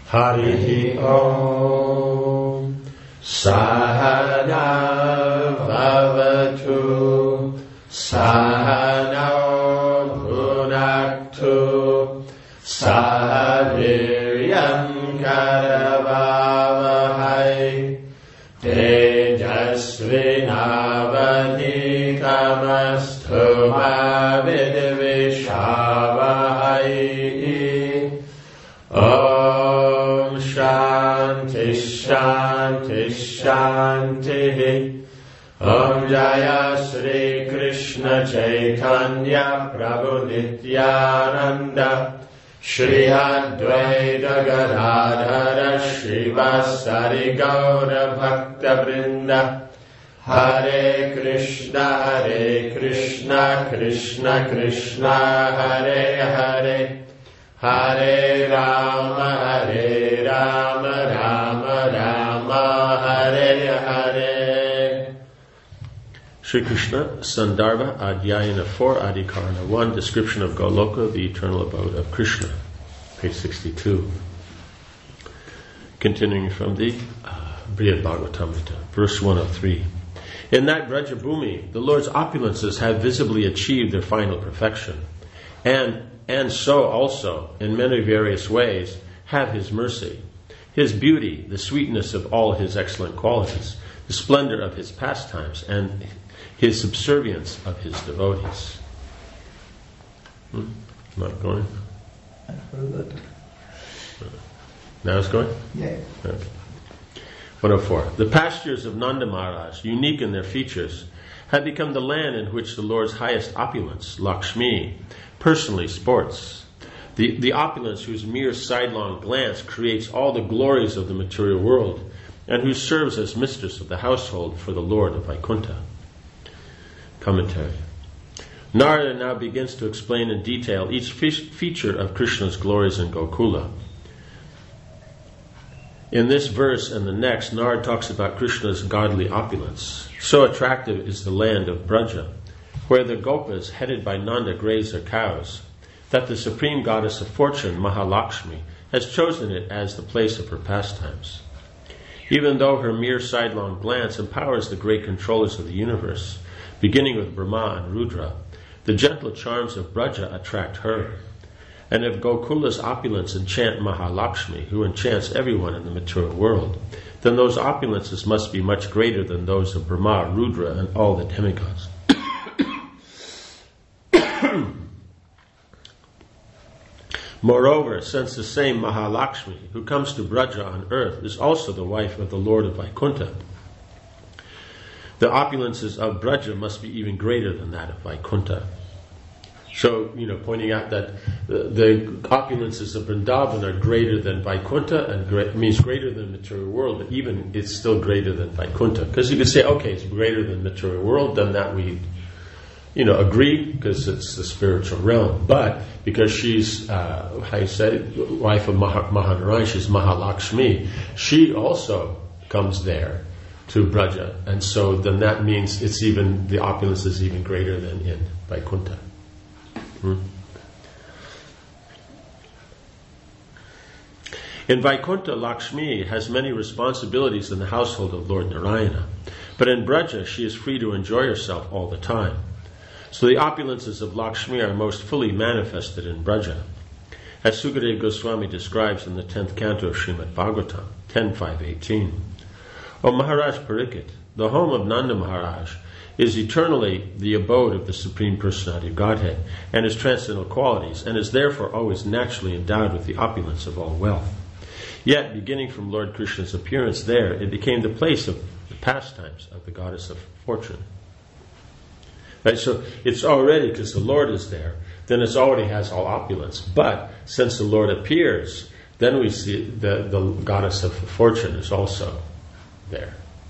Harihi Om. Sahana Bhavatu Sahana Bhunaktu Sahaviryam Karavavahai Tejasvinavadhikamastu ma vidvishavahai. Om Shanti Shanti Shanti. Om Jaya Shri Krishna Chaitanya Prabhu Nityananda Shri Advaita Gadadhara Shrivasari Gaura Bhakta Vrinda. Hare Krishna Krishna Krishna Hare Hare, Hare Rama Rama Rama Hare Hare. Shri Krishna, Sandarbha, Adhyayana 4, Adhikarana 1, Description of Goloka, the eternal abode of Krishna, page 62. Continuing from the Brihad Bhagavatamrita, verse 103. In that Brajabhumi, the Lord's opulences have visibly achieved their final perfection, and so also, in many various ways, have His mercy, His beauty, the sweetness of all His excellent qualities, the splendor of His pastimes, and His subservience of His devotees. Not going? I've heard that. Now it's going? Yeah. Okay. 104. The pastures of Nanda Maharaj, unique in their features, have become the land in which the Lord's highest opulence, Lakshmi, personally sports. The opulence whose mere sidelong glance creates all the glories of the material world, and who serves as mistress of the household for the Lord of Vaikuntha. Commentary. Narada now begins to explain in detail each feature of Krishna's glories in Gokula. In this verse and the next, Narada talks about Krishna's godly opulence. So attractive is the land of Braja, where the Gopas, headed by Nanda, graze their cows, that the supreme goddess of fortune, Mahalakshmi, has chosen it as the place of her pastimes. Even though her mere sidelong glance empowers the great controllers of the universe, beginning with Brahma and Rudra, the gentle charms of Braja attract her. And if Gokula's opulence enchant Mahalakshmi, who enchants everyone in the material world, then those opulences must be much greater than those of Brahma, Rudra, and all the demigods. Moreover, since the same Mahalakshmi, who comes to Braja on earth, is also the wife of the Lord of Vaikuntha, the opulences of Braja must be even greater than that of Vaikuntha. So, pointing out that the opulences of Vrindavan are greater than Vaikuntha, and means greater than the material world, but even it's still greater than Vaikuntha. Because you could say, okay, it's greater than the material world, then that we, agree, because it's the spiritual realm. But because she's, wife of Mahanarayan, she's Mahalakshmi, she also comes there to Braja. And so then that means the opulence is even greater than in Vaikuntha. In Vaikuntha, Lakshmi has many responsibilities in the household of Lord Narayana, but in Braja she is free to enjoy herself all the time. So the opulences of Lakshmi are most fully manifested in Braja, as Sukadeva Goswami describes in the 10th canto of Srimad Bhagavatam, 10.5.18. O Maharaj Pariksit, the home of Nanda Maharaj is eternally the abode of the Supreme Personality of Godhead and His transcendental qualities, and is therefore always naturally endowed with the opulence of all wealth. Yet, beginning from Lord Krishna's appearance there, it became the place of the pastimes of the goddess of fortune. Right? So it's already, because the Lord is there, then it already has all opulence. But since the Lord appears, then we see the goddess of fortune is also there.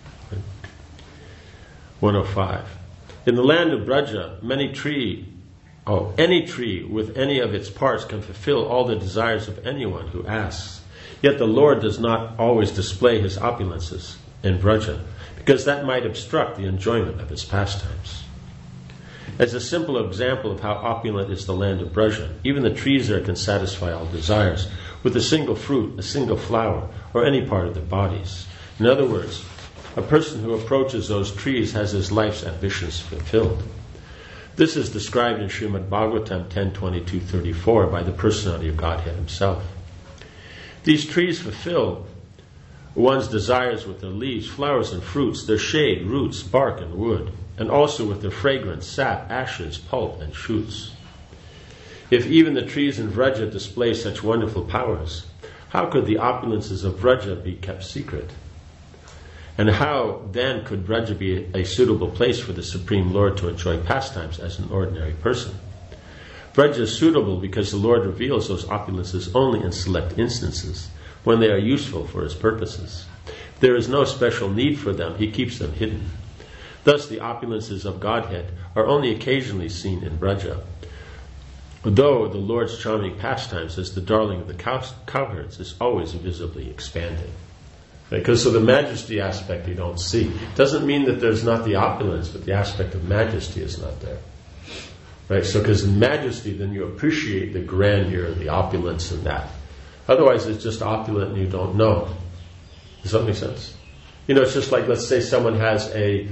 105. In the land of Braja, any tree with any of its parts can fulfill all the desires of anyone who asks. Yet the Lord does not always display His opulences in Braja, because that might obstruct the enjoyment of His pastimes. As a simple example of how opulent is the land of Braja, even the trees there can satisfy all desires, with a single fruit, a single flower, or any part of their bodies. In other words, a person who approaches those trees has his life's ambitions fulfilled. This is described in Srimad Bhagavatam 10:22-34 by the personality of Godhead himself. These trees fulfill one's desires with their leaves, flowers, and fruits, their shade, roots, bark, and wood, and also with their fragrance, sap, ashes, pulp, and shoots. If even the trees in Vraja display such wonderful powers, how could the opulences of Vraja be kept secret? And how then could Vraja be a suitable place for the Supreme Lord to enjoy pastimes as an ordinary person? Vraja is suitable because the Lord reveals those opulences only in select instances, when they are useful for his purposes. If there is no special need for them, he keeps them hidden. Thus the opulences of Godhead are only occasionally seen in Vraja, though the Lord's charming pastimes as the darling of the cowherds is always visibly expanded. Because so the majesty aspect you don't see. Doesn't mean that there's not the opulence, but the aspect of majesty is not there. Right? So because in majesty, then you appreciate the grandeur, the opulence and that. Otherwise it's just opulent and you don't know. Does that make sense? It's just like, let's say someone has in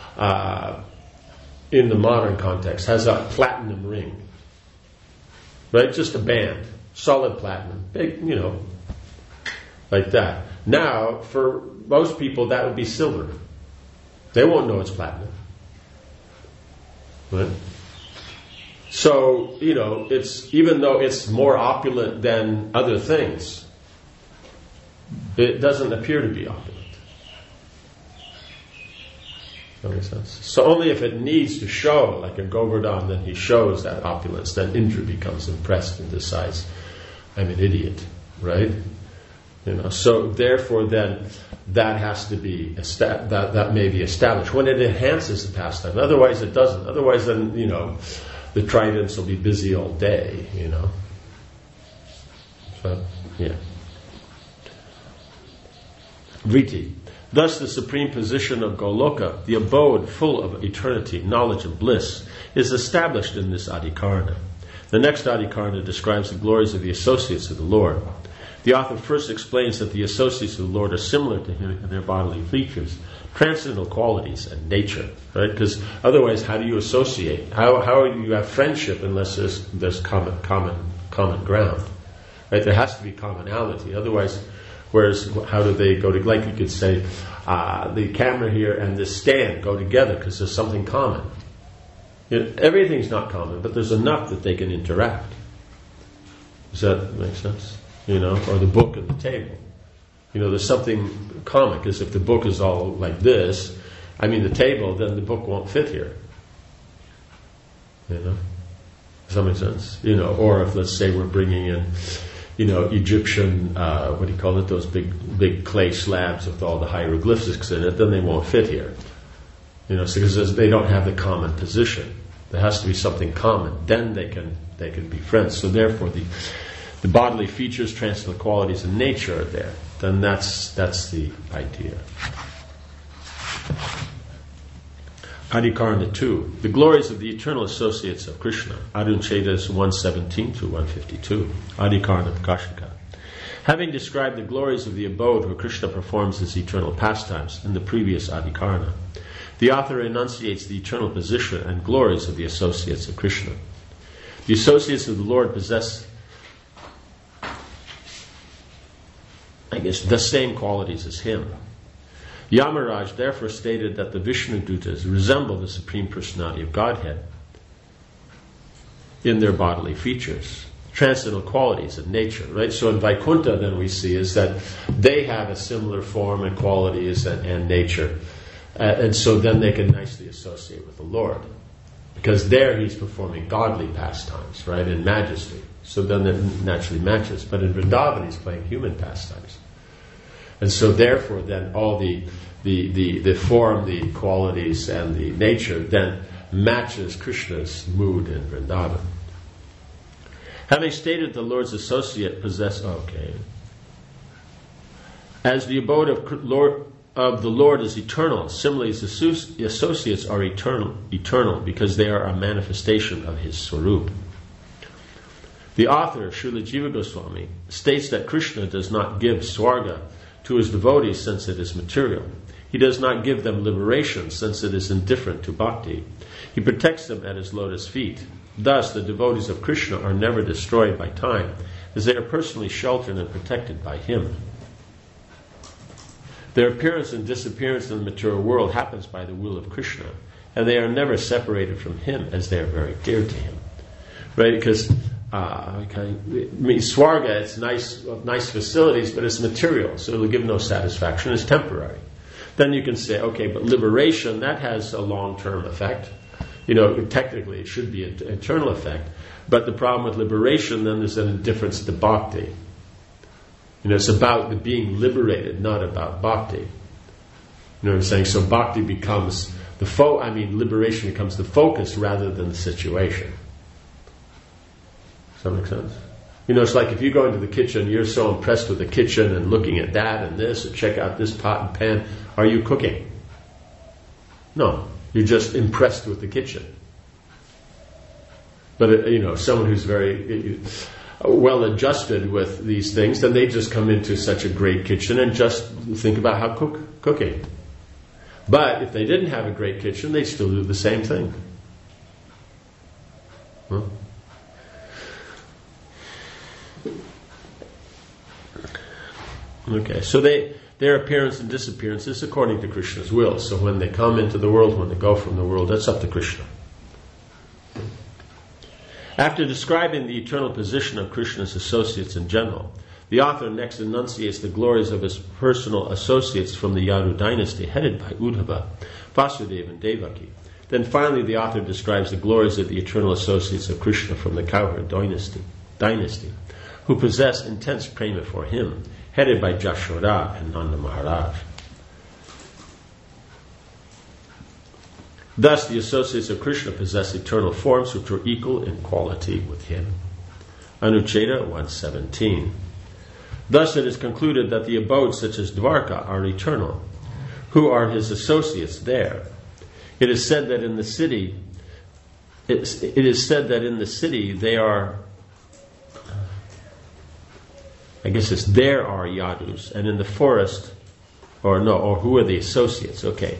the modern context, has a platinum ring. Right? Just a band. Solid platinum. Big, like that. Now, for most people, that would be silver. They won't know it's platinum. Right? So, it's, even though it's more opulent than other things, it doesn't appear to be opulent. That makes sense? So only if it needs to show, like a Govardhan, then he shows that opulence, then Indra becomes impressed and decides, I'm an idiot, right? So therefore then, that has to be, that may be established when it enhances the pastime. Otherwise it doesn't. Otherwise then, the tridents will be busy all day, So, yeah. Vriti. Thus the supreme position of Goloka, the abode full of eternity, knowledge and bliss, is established in this Adhikarana. The next Adhikarana describes the glories of the associates of the Lord. The author first explains that the associates of the Lord are similar to him in their bodily features, transcendental qualities, and nature. Right? Because otherwise, how do you associate? How do you have friendship unless there's common ground? Right? There has to be commonality. Otherwise, how do they go to? Like you could say, the camera here and this stand go together because there's something common. Everything's not common, but there's enough that they can interact. Does that make sense? Or the book and the table. There's something common, because if the book is all like this, the table, then the book won't fit here. Does that make sense? Or if, let's say, we're bringing in, Egyptian, those big clay slabs with all the hieroglyphics in it, then they won't fit here. So because they don't have the common position. There has to be something common. Then they can be friends. So therefore the bodily features, transcendental qualities, and nature are there. Then that's the idea. Adhikarana 2. The glories of the eternal associates of Krishna. Arunchedas 117-152. Adhikarana Prakashika. Having described the glories of the abode where Krishna performs his eternal pastimes in the previous Adhikarana, the author enunciates the eternal position and glories of the associates of Krishna. The associates of the Lord possess, the same qualities as him. Yamaraj therefore stated that the Vishnu Dutas resemble the Supreme Personality of Godhead in their bodily features, transcendental qualities and nature, right? So in Vaikuntha then we see is that they have a similar form and qualities and nature. And so then they can nicely associate with the Lord. Because there he's performing godly pastimes, right, in majesty. So then it naturally matches. But in Vrindavan he's playing human pastimes. And so therefore then all the form, the qualities and the nature then matches Krishna's mood in Vrindavan. Having stated the Lord's associate as the abode of the Lord is eternal, similarly the associates are eternal because they are a manifestation of his Swarup. The author, Srila Jiva Goswami, states that Krishna does not give Swarga to his devotees since it is material. He does not give them liberation since it is indifferent to bhakti. He protects them at his lotus feet. Thus, the devotees of Krishna are never destroyed by time, as they are personally sheltered and protected by him. Their appearance and disappearance in the material world happens by the will of Krishna, and they are never separated from him, as they are very dear to him. Right? Because Swarga, it's nice facilities, but it's material, so it'll give no satisfaction. It's temporary. Then you can say, okay, but liberation, that has a long-term effect. Technically it should be an eternal effect. But the problem with liberation, then, there's an indifference to bhakti. It's about the being liberated, not about bhakti. You know what I'm saying? So bhakti becomes liberation becomes the focus rather than the situation. Does that make sense? It's like if you go into the kitchen, you're so impressed with the kitchen and looking at that and this, and check out this pot and pan. Are you cooking? No. You're just impressed with the kitchen. But, someone who's very well adjusted with these things, then they just come into such a great kitchen and just think about how cooking. But if they didn't have a great kitchen, they'd still do the same thing. Huh? Okay, so their appearance and disappearance is according to Krishna's will. So when they come into the world, when they go from the world, that's up to Krishna. After describing the eternal position of Krishna's associates in general, the author next enunciates the glories of his personal associates from the Yadu dynasty headed by Uddhava, Vasudeva, and Devaki. Then finally the author describes the glories of the eternal associates of Krishna from the Kauhara dynasty, who possess intense prema for him, headed by Jashoda and Nanda Maharaj. Thus, the associates of Krishna possess eternal forms which are equal in quality with him. Anucheda 117. Thus, it is concluded that the abodes such as Dwarka are eternal. Who are his associates there? It is said that in the city. It is said that in the city they are. I guess it's there are yadus, and in the forest, or who are the associates? Okay.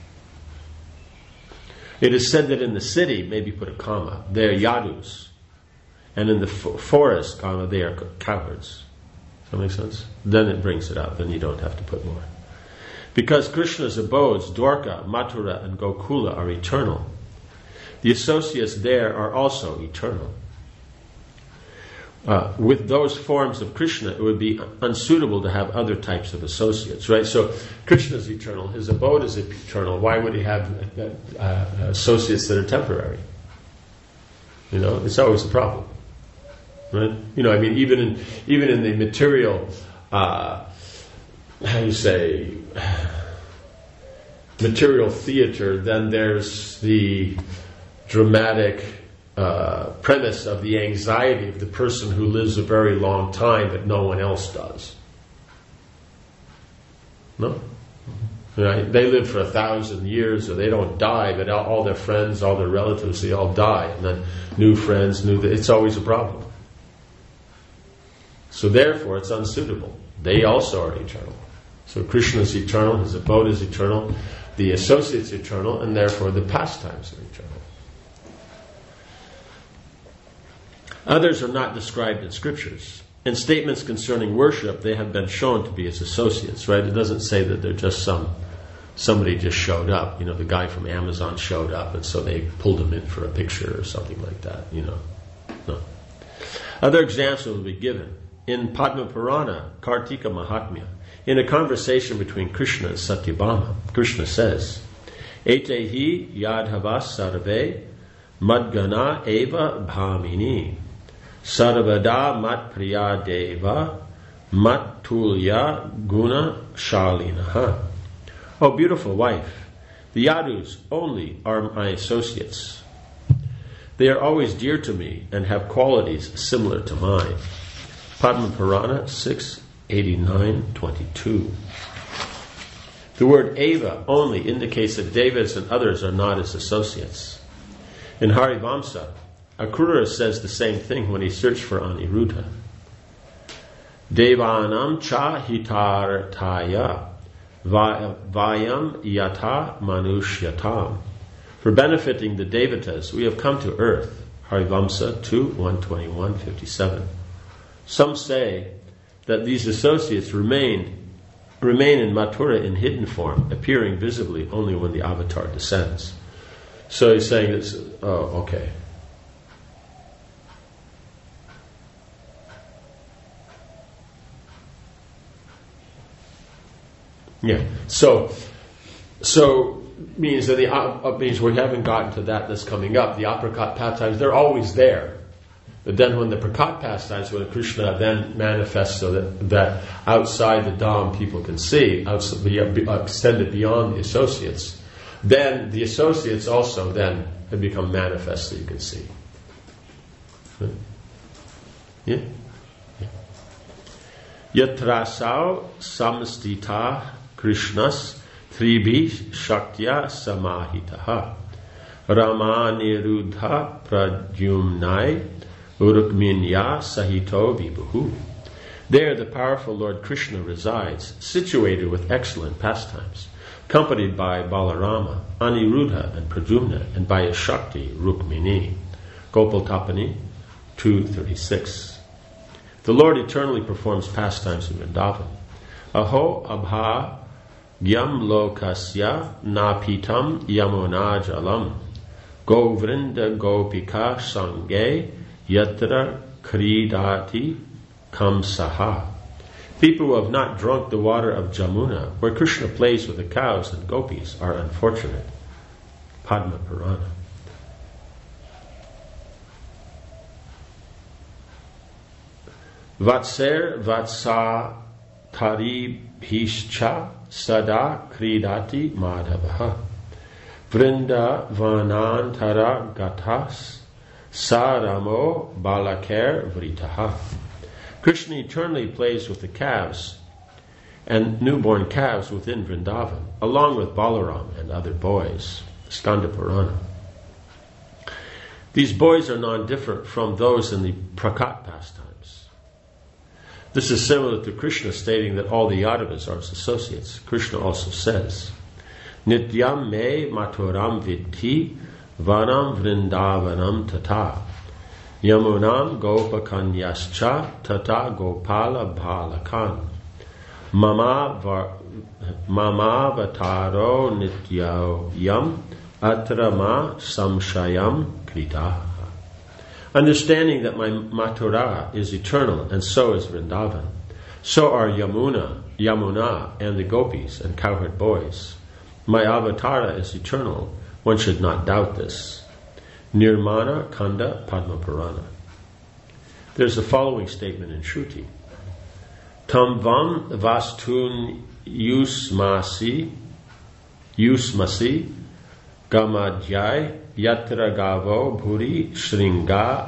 It is said that in the city, maybe put a comma, they are yadus, and in the forest, comma, they are cowards. Does that make sense? Then it brings it up, then you don't have to put more. Because Krishna's abodes, Dwarka, Mathura, and Gokula are eternal, the associates there are also eternal. With those forms of Krishna, it would be unsuitable to have other types of associates, right? So Krishna's eternal, his abode is eternal. Why would he have associates that are temporary? It's always a problem, right? Even in the material, material theater, then there's the dramatic premise of the anxiety of the person who lives a very long time that no one else does. No? Right? They live for 1,000 years, or they don't die, but all their friends, all their relatives, they all die. And then new friends, it's always a problem. So therefore, it's unsuitable. They also are eternal. So Krishna is eternal, his abode is eternal, the associates eternal, and therefore the pastimes are eternal. Others are not described in scriptures. In statements concerning worship, they have been shown to be his associates, right? It doesn't say that they're just somebody just showed up. The guy from Amazon showed up, and so they pulled him in for a picture or something like that, No. Other examples will be given. In Padma Purana, Kartika Mahatmya, in a conversation between Krishna and Satyabhama, Krishna says, Etehi yadhavas sarve madgana eva bhamini sarvada mat priya deva mat tulya guna shalinaha. O beautiful wife, the Yadus only are my associates. They are always dear to me and have qualities similar to mine. Padma Purana 6:89-22. The word eva only indicates that Devas and others are not his associates. In Harivamsa, Akrura says the same thing when he searched for Aniruddha. Devanam cha hitartaya vayam yata manushyatam. For benefiting the Devatas, we have come to earth. Harivamsa 2, 121, 57. Some say that these associates remain in Mathura in hidden form, appearing visibly only when the avatar descends. So he's saying this, okay. Yeah. So means that means we haven't gotten to that's coming up. The aprakat pastimes, they're always there. But then when the prakat pastimes, when Krishna then manifests so that outside the Dham people can see, extended beyond the associates, then the associates also then have become manifest so you can see. Yeah? Yatrasau samstita Krishnas Tribhi Shaktya Samahitaha Ramaniruddha Pradyumnai Urukminya Sahito Vibhuhu. There the powerful Lord Krishna resides, situated with excellent pastimes, accompanied by Balarama, Aniruddha and Pradyumna, and by his Shakti, Rukmini. Gopal Tapani 2:36. The Lord eternally performs pastimes in Vrindavan. Aho abha gyam lokasya napitam yamuna jalam govrinda gopika sange yatra kridati kamsaha. People who have not drunk the water of Jamuna, where Krishna plays with the cows and gopis, are unfortunate. Padma Purana. Vatser vatsa taribhischa sada kridati madhavaha vrinda vanantara gatas saramo balaker vritaha. Krishna eternally plays with the calves and newborn calves within Vrindavan, along with Balaram and other boys. Skanda Purana. These boys are non-different from those in the Prakat pastimes. This is similar to Krishna stating that all the Yadavas are his associates. Krishna also says, Nityam me maturam vidhi vanam vrindavanam tata yamunam gopakanyascha tata gopala bhalakan mama vataro nityayam atrama samshayam krita. Understanding that my Mathura is eternal and so is Vrindavan, so are Yamuna and the gopis and cowherd boys. My avatara is eternal. One should not doubt this. Nirmana Kanda Padma Purana. There's the following statement in Shruti. Tamvam vastun yusmasi gamadhyai yatra gavo bhuri shringa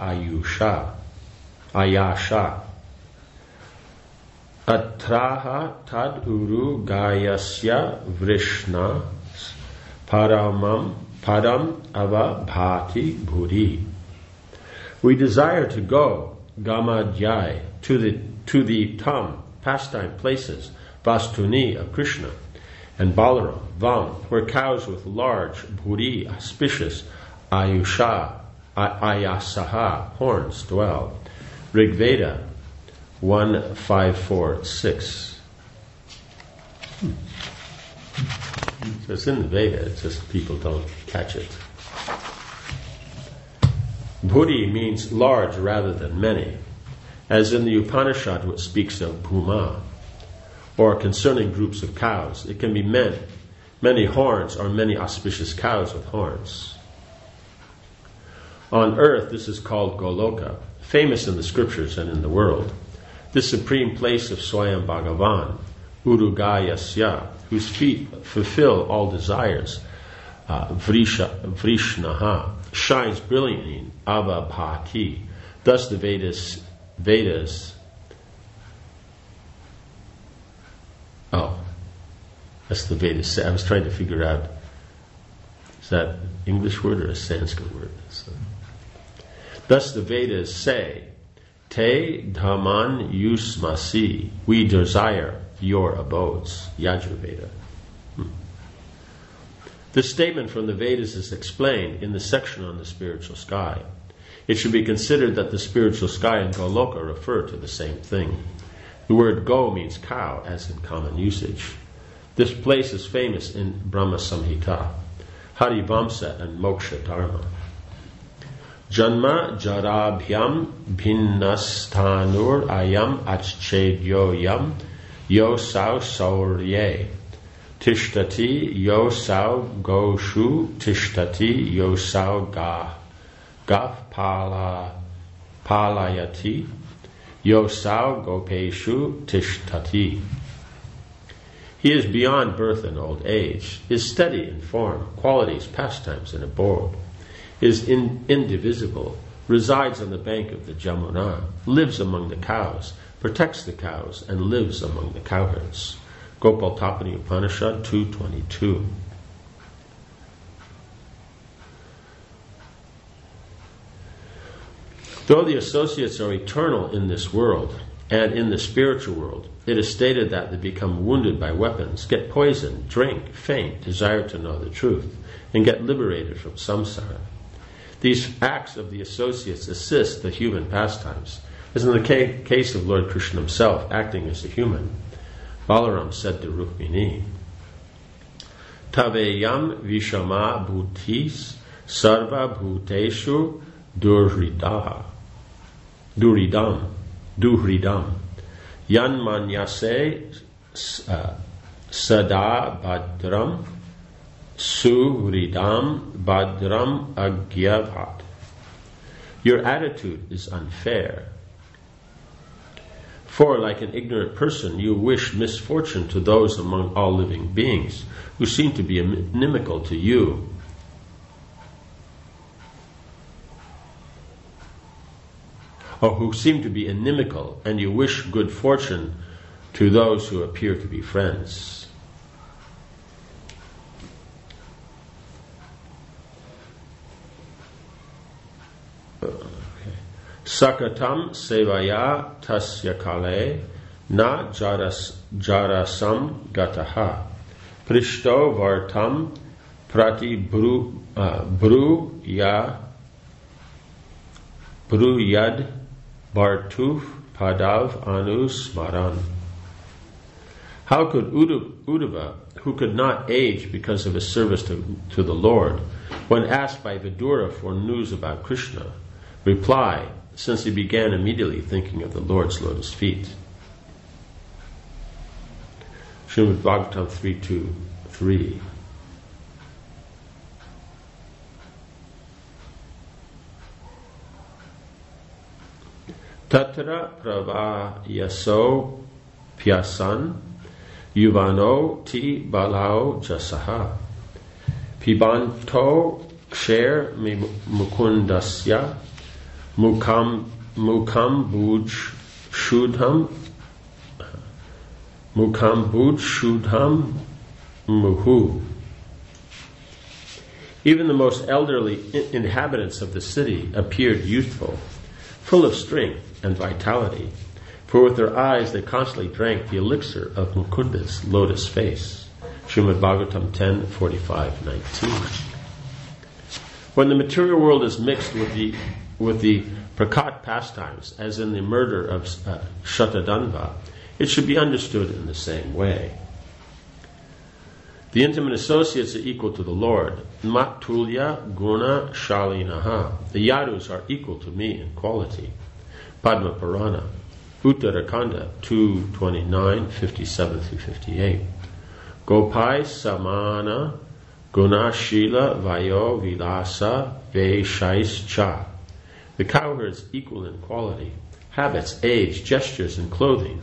ayasha atraha tad uru gayasya vrishna padam ava bhati bhuri. We desire to go gamadhyai to the tam pastime places, Vastuni of Krishna, and Balaram, Vam, where cows with large, bhuri, auspicious, ayasaha, horns dwell. Rigveda 1:5-4-6. So it's in the Veda, it's just people don't catch it. Bhuri means large rather than many, as in the Upanishad which speaks of Bhuma, or concerning groups of cows. It can be many horns or many auspicious cows with horns. On earth, this is called Goloka, famous in the scriptures and in the world. This supreme place of Swayam Bhagavan, Urugayasya, whose feet fulfill all desires, Vrishnaha, shines brilliantly in Avabhati. Thus the Vedas. Oh, that's the Vedas. I was trying to figure out, is that English word or a Sanskrit word? So, Thus the Vedas say, Te Dhamman Yusmasi, we desire your abodes, Yajurveda. This statement from the Vedas is explained in the section on the spiritual sky. It should be considered that the spiritual sky and Goloka refer to the same thing. The word Go means cow, as in common usage. This place is famous in Brahma Samhita, Harivamsa, and Moksha Dharma. Janma jarabhyam bhinnastanur ayam achchedyo yam yosau saurye tishtati yosau goshu tishtati yosau gaf palayati yosau gopeshu tishtati. He is beyond birth and old age, is steady in form, qualities, pastimes, and abode, is indivisible, resides on the bank of the Jamuna, lives among the cows, protects the cows, and lives among the cowherds. Gopal Tapani Upanishad 2.22. Though the associates are eternal in this world and in the spiritual world, it is stated that they become wounded by weapons, get poisoned, drink, faint, desire to know the truth, and get liberated from samsara. These acts of the associates assist the human pastimes, as in the case of Lord Krishna himself acting as a human. Balaram said to Rukmini, Taveyam vishama bhutis sarva bhuteshu duridam yan manyase sada badram suhridam badram agyavat. Your attitude is unfair. For, like an ignorant person, you wish misfortune to those among all living beings who seem to be inimical to you. Or who seem to be inimical, and you wish good fortune to those who appear to be friends. Sakatam sevaya tasya kale na jarasam gataha prishto vartam prati bruyad bartuf padav anusmaran. How could Uddhava, who could not age because of his service to the Lord, when asked by Vidura for news about Krishna, reply, since he began immediately thinking of the Lord's lotus feet? Srimad Bhagavatam 3.2.3. Tatra pravayaso pyasan yuvano ti balao jasaha pibanto ksher mukundasya mukam buj shudham muhu. Even the most elderly inhabitants of the city appeared youthful, full of strength and vitality, for with their eyes they constantly drank the elixir of Mukunda's lotus face. Srimad Bhagavatam 10:45-19. When the material world is mixed with the prakat pastimes, as in the murder of Shatadanva, it should be understood in the same way. The intimate associates are equal to the Lord. Matulya guna shalinaha. The Yadus are equal to me in quality. Padma Purana, Uttarakanda 2:29, 57-58. Gopai samana gunashila vayo vilasa vaishais cha. The cowherds equal in quality, habits, age, gestures, and clothing.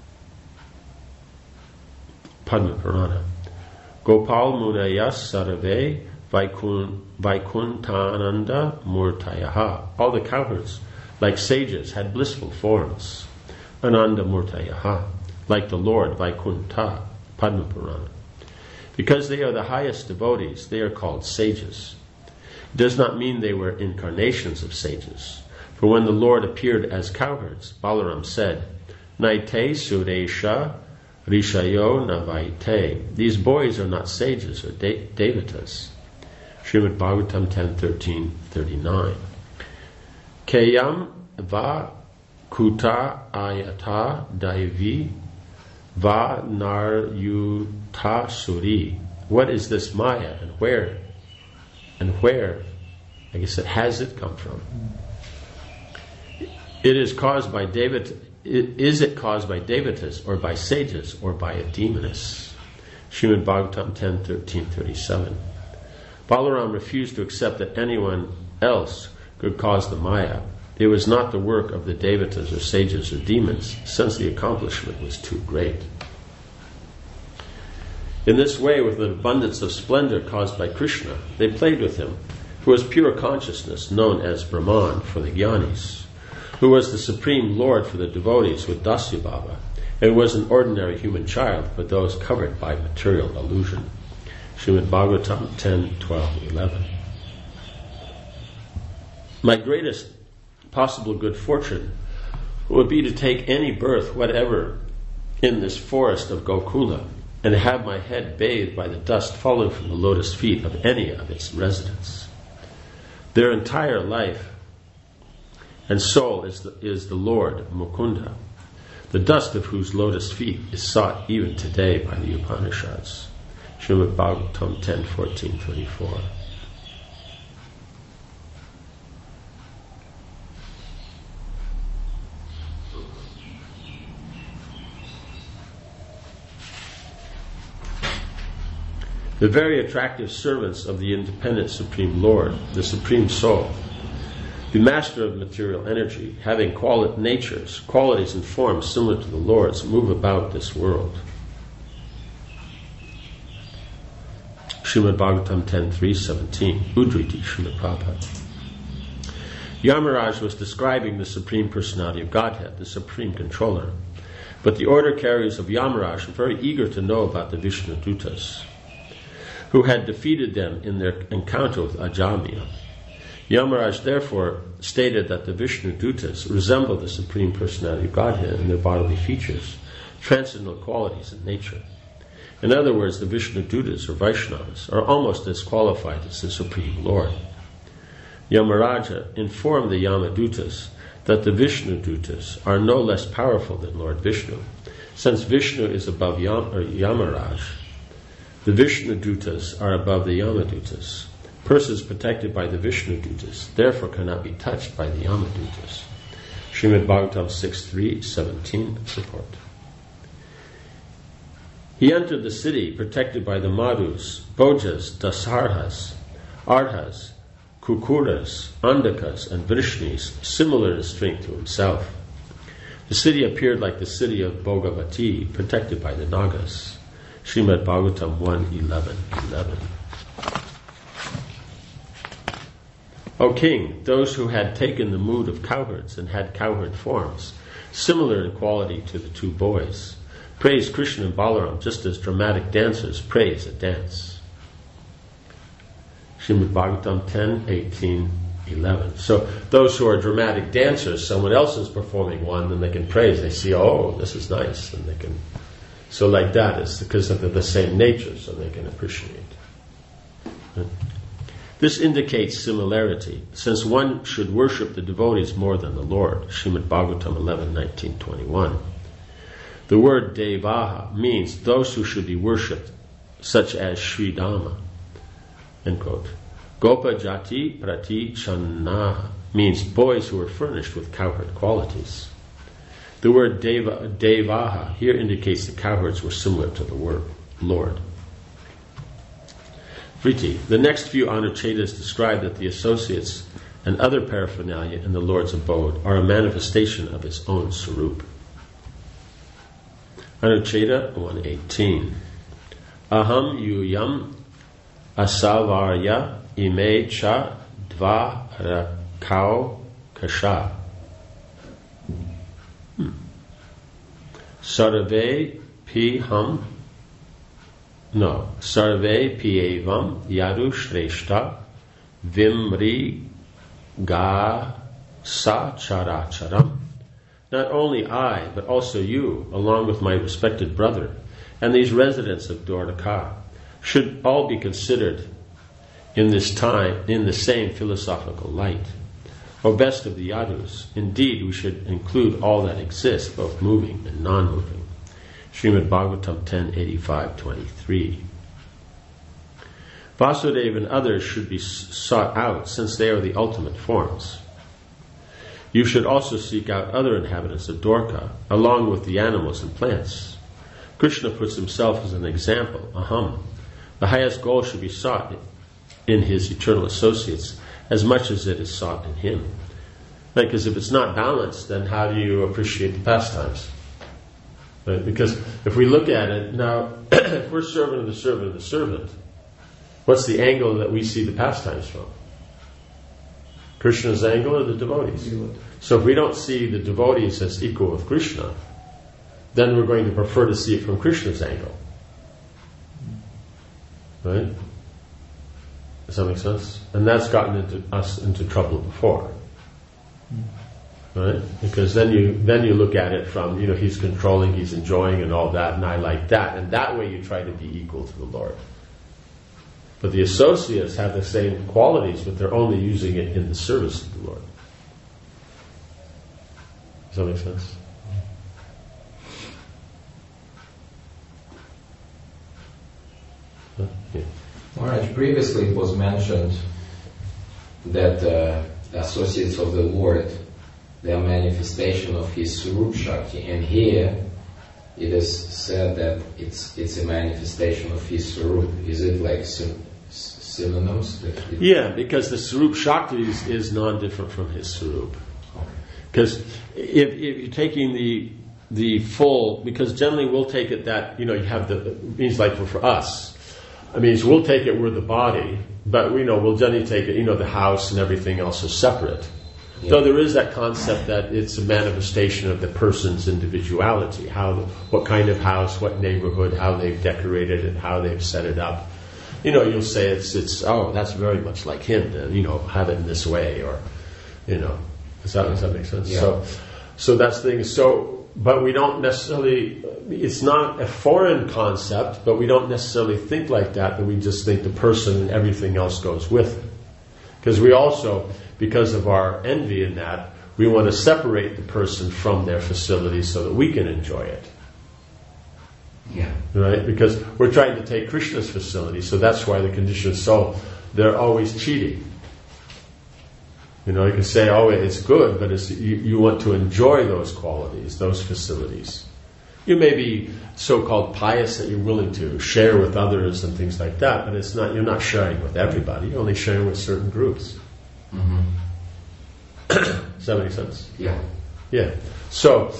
Padma Purana. Gopal Munayas Sarave Vaikuntananda Murtayaha. All the cowherds, like sages, had blissful forms. Ananda Murtayaha, like the Lord Vaikunta. Padma Purana. Because they are the highest devotees, they are called sages. It does not mean they were incarnations of sages. For when the Lord appeared as cowherds, Balaram said, Naite Suresha Rishayo Navaite. These boys are not sages or devatas. Srimad Bhagavatam 10:13-39. Kayam va kuta ayata daivi va naryuta suri. What is this Maya and where? I guess has it come from? Is it caused by devatas or by sages or by a demoness? Srimad Bhagavatam 10:13-37. Balaram refused to accept that anyone else could cause the Maya. It was not the work of the devatas or sages or demons, since the accomplishment was too great. In this way, with an abundance of splendor caused by Krishna, they played with him, who was pure consciousness, known as Brahman for the Jnanis, who was the supreme Lord for the devotees with Dasyabhava, and was an ordinary human child for those covered by material illusion. Srimad Bhagavatam 10:12-11. My greatest possible good fortune would be to take any birth whatever in this forest of Gokula and have my head bathed by the dust falling from the lotus feet of any of its residents. Their entire life and soul is the Lord Mukunda, the dust of whose lotus feet is sought even today by the Upanishads. Srimad Bhagavatam 10:14-24. The very attractive servants of the independent Supreme Lord, the Supreme Soul, the master of material energy, having natures, qualities and forms similar to the Lord's, move about this world. Srimad Bhagavatam 10:3-17, Udriti Srimad Prabhupada. Yamaraj was describing the Supreme Personality of Godhead, the Supreme Controller, but the order carriers of Yamaraj were very eager to know about the Vishnu Dutas, who had defeated them in their encounter with Ajamya. Yamaraj therefore stated that the Vishnu Dutas resemble the Supreme Personality of Godhead in their bodily features, transcendental qualities and nature. In other words, the Vishnu Dutas or Vaishnavas are almost as qualified as the Supreme Lord. Yamaraja informed the Yamadutas that the Vishnu Dutas are no less powerful than Lord Vishnu. Since Vishnu is above Yamaraj, the Vishnu Dutas are above the Yamadutas. Persons protected by the Vishnu Dutas therefore cannot be touched by the Yamadutas. Srimad Bhagavatam 6:3-17 support. He entered the city protected by the Madhus, Bhojas, Dasarhas, Ardhas, Kukuras, Andakas, and Vrishnis, similar in strength to himself. The city appeared like the city of Bhogavati, protected by the Nagas. Srimad Bhagavatam 1:11-11. O king, those who had taken the mood of cowherds and had cowherd forms, similar in quality to the two boys, praised Krishna and Balaram just as dramatic dancers praise a dance. Srimad Bhagavatam 10:18-11. So those who are dramatic dancers, someone else is performing one, then they can praise. They see, oh, this is nice, and they can. So like that, it's because of the same nature, so they can appreciate. This indicates similarity, since one should worship the devotees more than the Lord. Srimad Bhagavatam 11:19-21. The word Devaha means those who should be worshipped, such as Sri Dhamma. End quote. Gopa Jati Prati Channaha means boys who are furnished with cowherd qualities. The word Devaha here indicates the cowherds were similar to the word Lord. Vriti. The next few Anuchedas describe that the associates and other paraphernalia in the Lord's abode are a manifestation of his own Sarup. Anucheda 118. Aham yuyam asavarya ime cha dva rakau kasha. Sarve piham. No. Sarve pievam yadu shreshta vimri ga sa chara charam. Not only I, but also you, along with my respected brother, and these residents of Dwarka, should all be considered in this time in the same philosophical light. O best of the Yadus, indeed we should include all that exists, both moving and non-moving. Srimad Bhagavatam 10:85-23. Vasudeva and others should be sought out, since they are the ultimate forms. You should also seek out other inhabitants of Dwarka, along with the animals and plants. Krishna puts himself as an example, aham. The highest goal should be sought in his eternal associates as much as it is sought in him. Right? Because if it's not balanced, then how do you appreciate the pastimes? Right? Because if we look at it now, if we're servant of the servant of the servant, what's the angle that we see the pastimes from? Krishna's angle or the devotees? So if we don't see the devotees as equal with Krishna, then we're going to prefer to see it from Krishna's angle. Right? Does that make sense? And that's gotten us into trouble before. Right? Because then you look at it from, he's controlling, he's enjoying and all that, and I like that. And that way you try to be equal to the Lord. But the associates have the same qualities, but they're only using it in the service of the Lord. Does that make sense? Yeah. Maharaj, previously it was mentioned that the associates of the Lord, they are manifestation of His Swarup Shakti, and here it is said that it's a manifestation of His Swarup. Is it like synonyms? Yeah, because the Swarup Shakti is non-different from His Swarup. Because if you're taking the full, because generally we'll take it that, you have means like for us, we'll take it, we're the body, but we'll generally take it, the house and everything else is separate. Yeah. So there is that concept that it's a manifestation of the person's individuality, what kind of house, what neighborhood, how they've decorated it, how they've set it up. You'll say it's that's very much like him, have it in this way, or, does that make sense? Yeah. So that's the thing. So, but we don't necessarily, it's not a foreign concept, but we don't necessarily think like that, but we just think the person and everything else goes with it. Because we also, because of our envy in that, we want to separate the person from their facility so that we can enjoy it. Yeah. Right? Because we're trying to take Krishna's facility, so that's why the conditioned soul, they're always cheating. You can say, it's good, but you want to enjoy those qualities, those facilities. You may be so-called pious that you're willing to share with others and things like that, but you're not sharing with everybody, you're only sharing with certain groups. Mm-hmm. Does that make sense? Yeah. Yeah. So,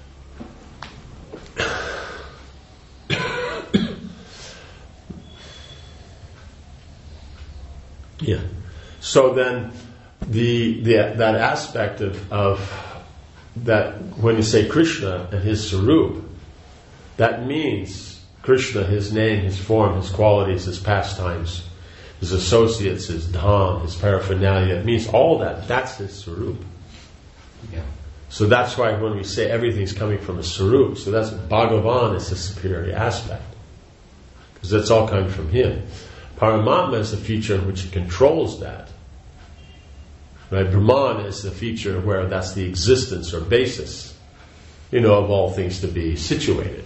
yeah. So then, that aspect of that, when you say Krishna and His Swarup, that means Krishna, His name, His form, His qualities, His pastimes, His associates, His dham, His paraphernalia. It means all that. That's His Swarup. Yeah. So that's why when we say everything's coming from a Swarup, so that's Bhagavan is the superior aspect. Because that's all coming from Him. Paramatma is the feature in which He controls that. Right? Brahman is the feature where that's the existence or basis, of all things to be situated.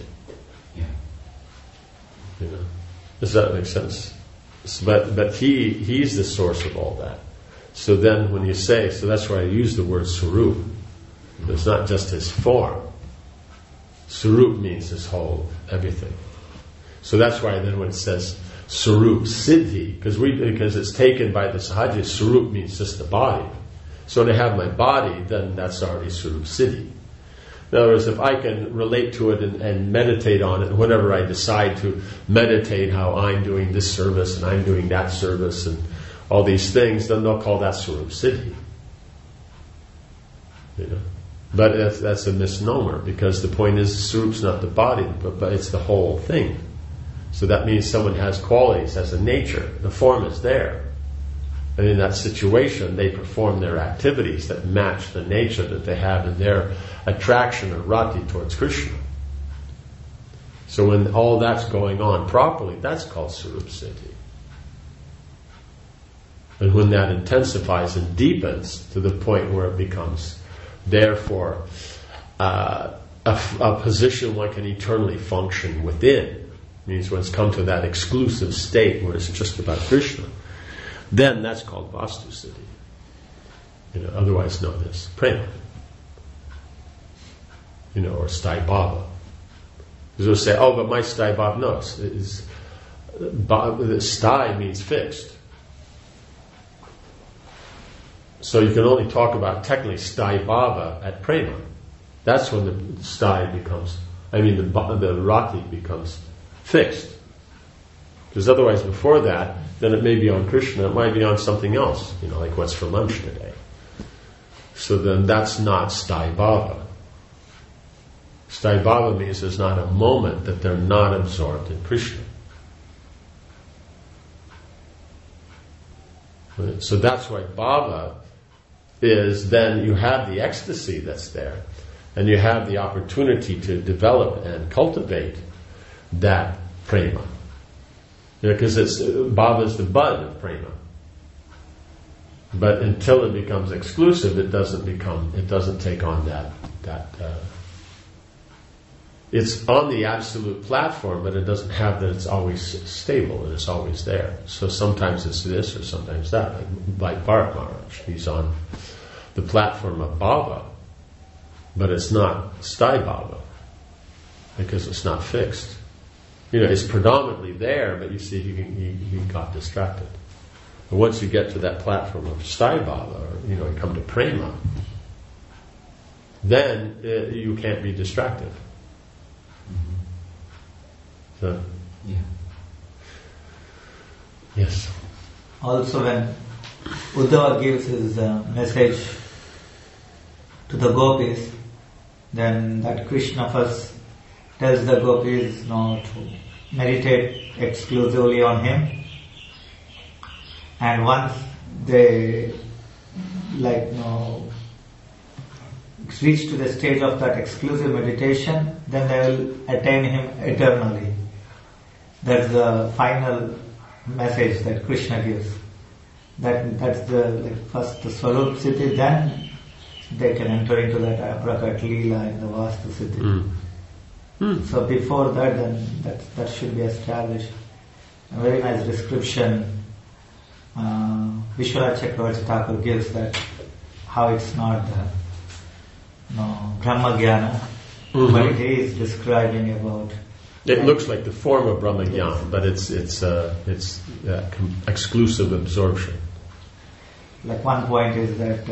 Yeah. Does that make sense? But he's the source of all that. So then when you say, so that's why I use the word Swarup. It's not just His form. Swarup means His whole, everything. So that's why then when it says Swarup Siddhi, because it's taken by the Sahaja, Swarup means just the body. So when I have my body, then that's already Swarup Siddhi. In other words, if I can relate to it and meditate on it, whenever I decide to meditate how I'm doing this service and I'm doing that service and all these things, then they'll call that Swarup Siddhi. But that's a misnomer, because the point is Swarup's not the body, but it's the whole thing. So that means someone has qualities, has a nature, the form is there. And in that situation, they perform their activities that match the nature that they have in their attraction or rati towards Krishna. So when all that's going on properly, that's called Sarup Siddhi. And when that intensifies and deepens to the point where it becomes, therefore, a position one can eternally function within, means when it's come to that exclusive state where it's just about Krishna, then that's called Vastu Siddhi. Otherwise known as Prema. Or Sthai Bhava. They'll say, oh, but my Sthai Bhava, no, Sthai means fixed. So you can only talk about technically Sthai Bhava at Prema. That's when the Sthai becomes, the Rati becomes fixed. Because otherwise before that, then it may be on Krishna, it might be on something else, like what's for lunch today. So then that's not Sthai Bhava. Sthai Bhava means there's not a moment that they're not absorbed in Krishna. So that's why Bhava is then you have the ecstasy that's there, and you have the opportunity to develop and cultivate that prema. Because Bhava is the bud of prema. But until it becomes exclusive, it doesn't take on that it's on the absolute platform, but it doesn't have that it's always stable and it's always there. So sometimes it's this or sometimes that. Like Bharat Maharaj, he's on the platform of Bhava, but it's not Sthai Bhava because it's not fixed. It's predominantly there, but you see he got distracted. And once you get to that platform of Sthai Bhava, or you come to Prema, then you can't be distracted. So, yeah. Yes. Also, when Uddhava gives his message to the gopis, then that Krishna first tells the gopis to meditate exclusively on him, and once they reach to the stage of that exclusive meditation, then they will attain him eternally. That's the final message that Krishna gives. That's the first the Swarup Siddhi, then they can enter into that Aprakat Leela in the Vastu Siddhi. So before that, then that should be established. A very nice description Vishwanath Chakravarti Thakur gives that how it's not Brahma Jnana, but it is describing about. It looks like the form of Brahma Jnana, but it's exclusive absorption. Like one point is that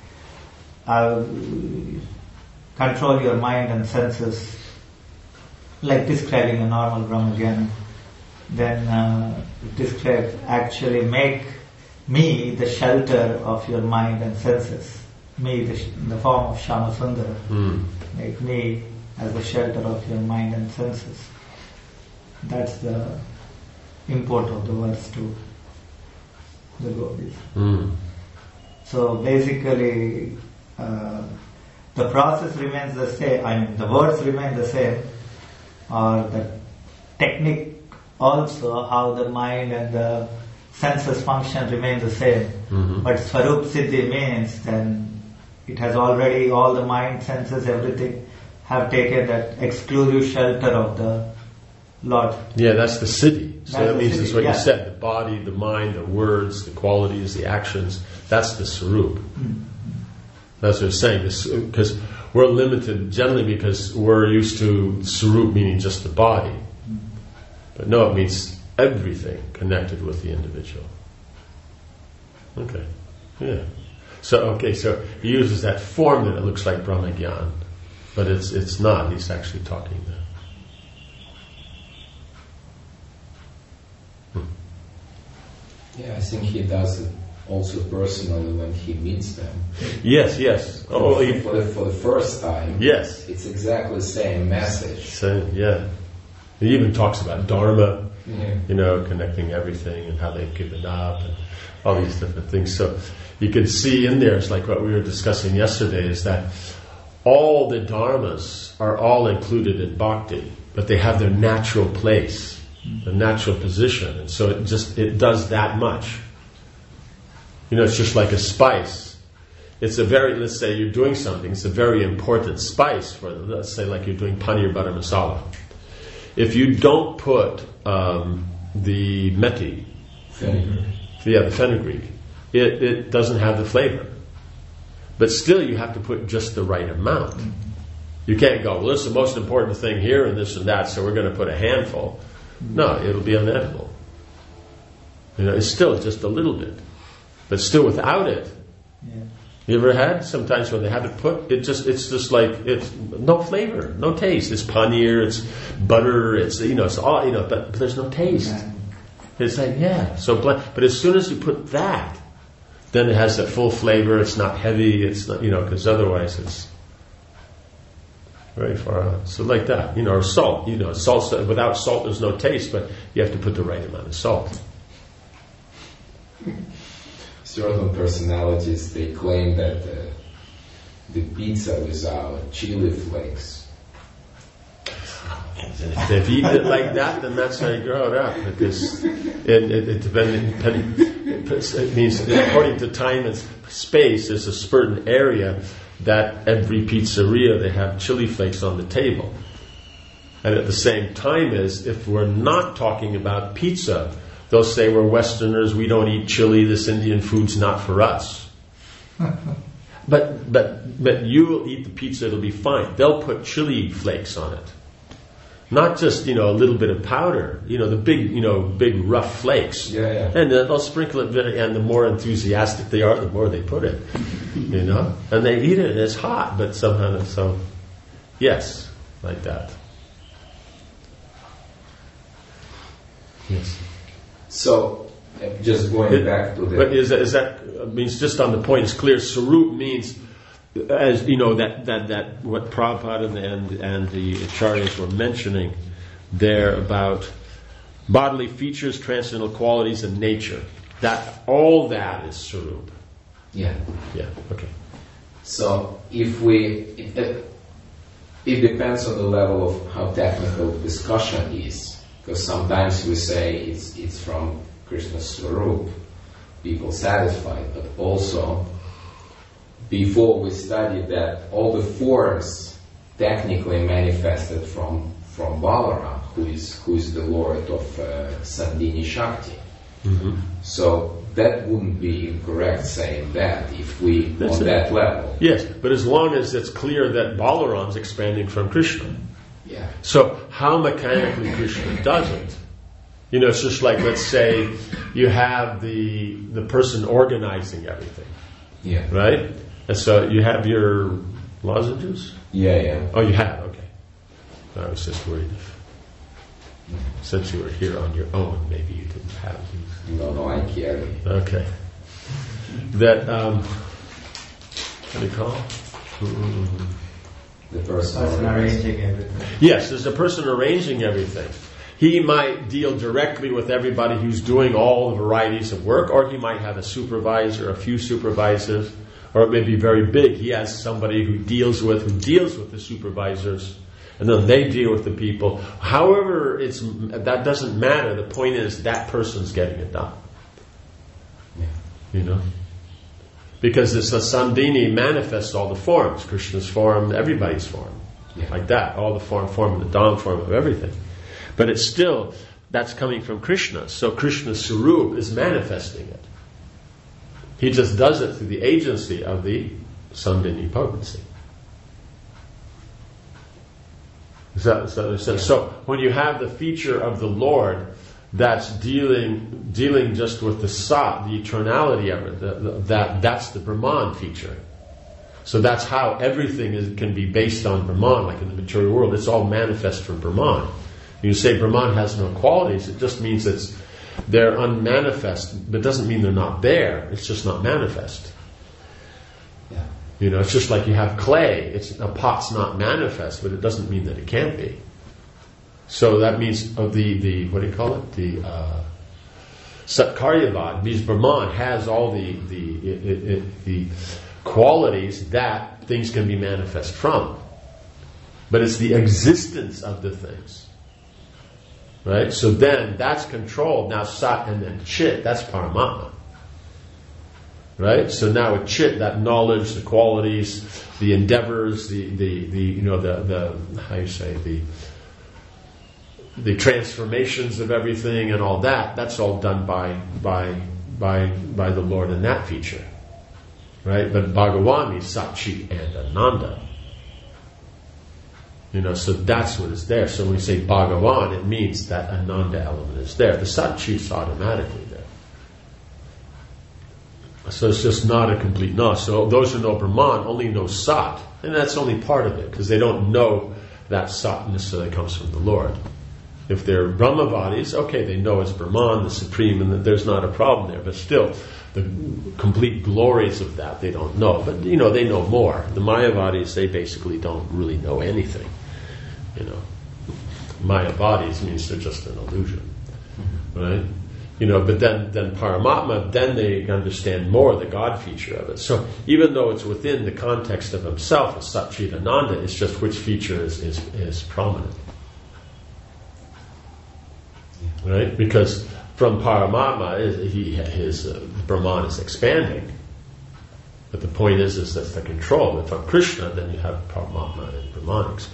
control your mind and senses, like describing a normal Brahma Jnana. Then describe actually make me the shelter of your mind and senses. Me in the form of Shama Sundara. Make me as the shelter of your mind and senses. That's the import of the verse to the gopis. So basically, the process remains the same. The words remain the same, or the technique also, how the mind and the senses function remain the same. But Swarup Siddhi means then it has already all the mind, senses, everything have taken that exclusive shelter of the Lord. Yeah, that's the siddhi. So that means that's what you said. The body, the mind, the words, the qualities, the actions. That's the Sarup. That's what it's saying. Because we're limited generally because we're used to Sarup meaning just the body. But no, it means everything connected with the individual. Okay. Yeah. So he uses that form that it looks like Brahma Jnana, but it's not. He's actually talking there. Yeah, I think he does it also personally when he meets them. Yes. For the first time. Yes. It's exactly the same message. Same, yeah. He even talks about Dharma, connecting everything and how they've given up and all these different things. So you can see in there, it's like what we were discussing yesterday, is that all the dharmas are all included in bhakti, but they have their natural place, the natural position, and so it does that much. It's just like a spice. It's let's say you're doing something, it's a very important spice for, let's say like you're doing paneer butter masala. If you don't put the methi, the fenugreek, it doesn't have the flavor. But still you have to put just the right amount. You can't go, well, this is the most important thing here and this and that, so we're going to put a handful. No, it'll be unedible. It's still just a little bit. But still without it. Yeah. You ever had? Sometimes when they have it put, it's just like, it's no flavor, no taste. It's paneer, it's butter, it's all, but there's no taste. It's like, but as soon as you put that, then it has that full flavor, it's not heavy, it's not, because otherwise it's very far out. So like that, or salt, salt, without salt there's no taste, but you have to put the right amount of salt. Certain personalities, they claim that the pizza without chili flakes. If you eat it like that, then that's how you grow it up. Because it means, according to time and space, there's a certain area that every pizzeria, they have chili flakes on the table. And at the same time if we're not talking about pizza, they'll say we're Westerners, we don't eat chili, this Indian food's not for us. But you will eat the pizza, it'll be fine. They'll put chili flakes on it. Not just, a little bit of powder, the big rough flakes. Yeah. And they'll sprinkle it, and the more enthusiastic they are, the more they put it. And they eat it, and it's hot, but somehow, yes, like that. Yes. So, just going back to the... But is that means, just on the point, it's clear, Sarup means, as that what Prabhupada and the Acharyas were mentioning there about bodily features, transcendental qualities, and nature. All that is Sarup. Yeah. Okay. So it depends on the level of how technical discussion is, because sometimes we say it's from Krishna's Swarup, people satisfied, but also before we studied that all the forms technically manifested from Balaram, who is the Lord of Sandhini Shakti. Mm-hmm. So that wouldn't be incorrect saying that if we on that level. Yes, but as long as it's clear that Balaram's expanding from Krishna. Yeah. So how mechanically Krishna does it? It's just like, let's say you have the person organizing everything. Yeah. Right? And so you have your lozenges? Yeah. Oh, you have? Okay. I was just worried since you were here on your own, maybe you didn't have these. No, I carry. Okay. That, what do you call it? The person arranging everything. Yes, there's a person arranging everything. He might deal directly with everybody who's doing all the varieties of work, or he might have a supervisor, a few supervisors, or it may be very big. He has somebody who deals with the supervisors, and then they deal with the people. However, that doesn't matter. The point is that person's getting it done. Yeah. Because it's a Sandhini manifests all the forms. Krishna's form, everybody's form. Yeah. Like that. All the form of the Dham form of everything. But it's still, that's coming from Krishna. So Krishna's Sarup is manifesting it. He just does it through the agency of the Sandhini potency. Does that make sense? So when you have the feature of the Lord that's dealing just with the Sat, the eternality of it, that's the Brahman feature. So that's how everything can be based on Brahman, like in the material world. It's all manifest from Brahman. You say Brahman has no qualities, it just means they're unmanifest, but it doesn't mean they're not there, it's just not manifest. Yeah. It's just like you have clay, a pot's not manifest, but it doesn't mean that it can't be. So that means what do you call it? The Satkaryavad means Brahman has all the qualities that things can be manifest from. But it's the existence of the things. Right? So then that's controlled. Now Sat and then Chit, that's Paramatma. Right? So now with Chit, that knowledge, the qualities, the endeavors, the how you say, the transformations of everything and all that, that's all done by the Lord in that feature. Right? But Bhagavan is Sat, Chit and Ananda. So that's what is there. So when we say Bhagavan, it means that Ananda element is there. The Sat Chit is automatically there. So it's just not a complete no. So those who know Brahman only know Sat, and that's only part of it, because they don't know that Sat necessarily comes from the Lord. If they're Brahmavadis, okay, they know it's Brahman, the Supreme, and that there's not a problem there, but still, the complete glories of that they don't know. But, they know more. The Mayavadis, they basically don't really know anything. Mayavadis means they're just an illusion. Right? But then Paramatma, then they understand more the God feature of it. So even though it's within the context of himself as Sat Chit Ananda, it's just which feature is prominent. Right? Because from Paramatma, his Brahman is expanding. But the point is that's the control. But from Krishna, then you have Paramatma and Brahman expanding.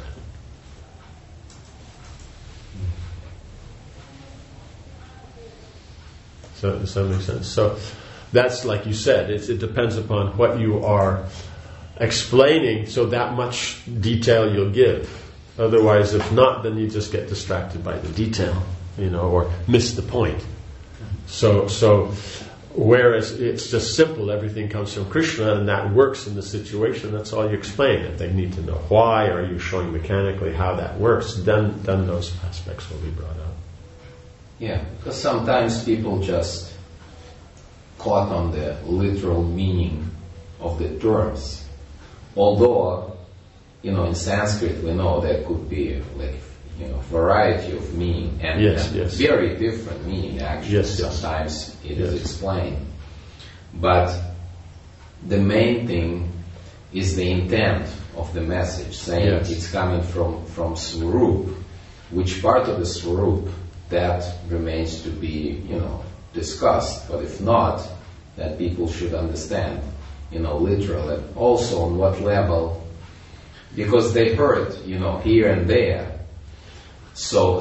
So does that make sense? So that's like you said, it depends upon what you are explaining, so that much detail you'll give. Otherwise, if not, then you just get distracted by the detail, or miss the point. So whereas it's just simple, everything comes from Krishna, and that works in the situation, that's all you explain. If they need to know why, or you're showing mechanically how that works, then those aspects will be brought up. Yeah, because sometimes people just caught on the literal meaning of the terms. Although, in Sanskrit we know there could be variety of meaning and very different meaning actually. Sometimes it is explained. But the main thing is the intent of the message, saying it's coming from Swarup, which part of the Swarup that remains to be, discussed. But if not, then people should understand, literally. Also on what level, because they heard, here and there. So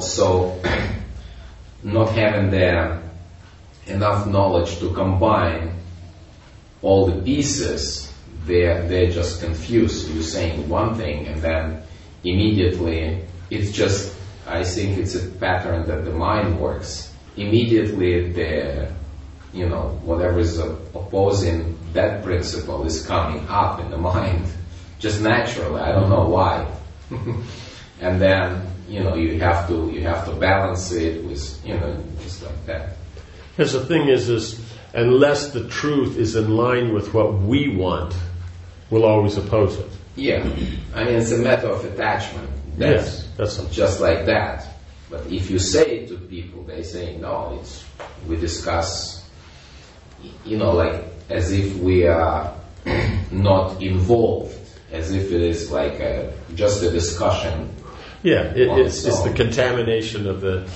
not having enough knowledge to combine all the pieces, they're just confused. You're saying one thing and then immediately it's just, I think it's a pattern that the mind works. Immediately whatever is opposing that principle is coming up in the mind, just naturally. I don't know why. And then, you have to balance it with, just like that. Because the thing is unless the truth is in line with what we want, we'll always oppose it. Yeah. I mean, it's a matter of attachment. That's just like that. But if you say it to people, they say, no, we discuss, like as if we are not involved, as if it is like just a discussion. Yeah, it's the contamination of the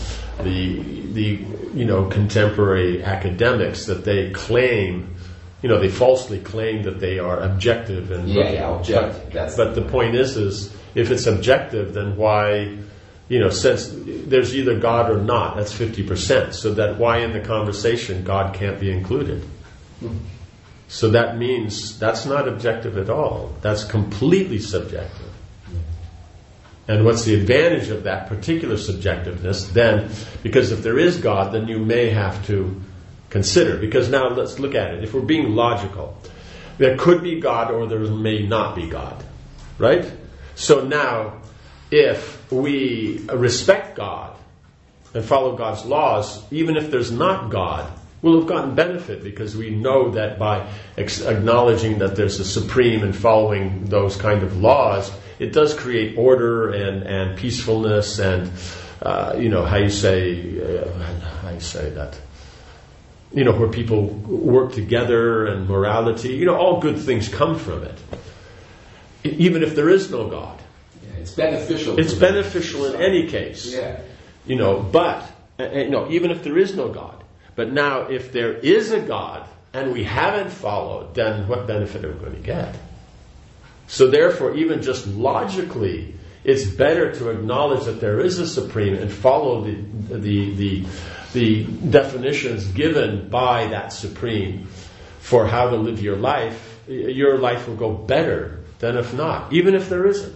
contemporary academics that they claim, they falsely claim that they are objective and objective. But the point is if it's objective, then why, since there's either God or not, that's 50%. So that why in the conversation God can't be included? So that means that's not objective at all. That's completely subjective. And what's the advantage of that particular subjectiveness then? Because if there is God, then you may have to consider. Because now let's look at it. If we're being logical, there could be God or there may not be God. Right? So now, if we respect God and follow God's laws, even if there's not God, we'll have gotten benefit because we know that by acknowledging that there's a supreme and following those kind of laws, it does create order and peacefulness and how you say that, where people work together and morality, all good things come from it. Even if there is no God. Yeah, it's beneficial. It's beneficial in any case. Yeah. But, even if there is no God. But now, if there is a God, and we haven't followed, then what benefit are we going to get? So therefore, even just logically, it's better to acknowledge that there is a supreme and follow the definitions given by that supreme for how to live your life. Your life will go better than if not, even if there isn't.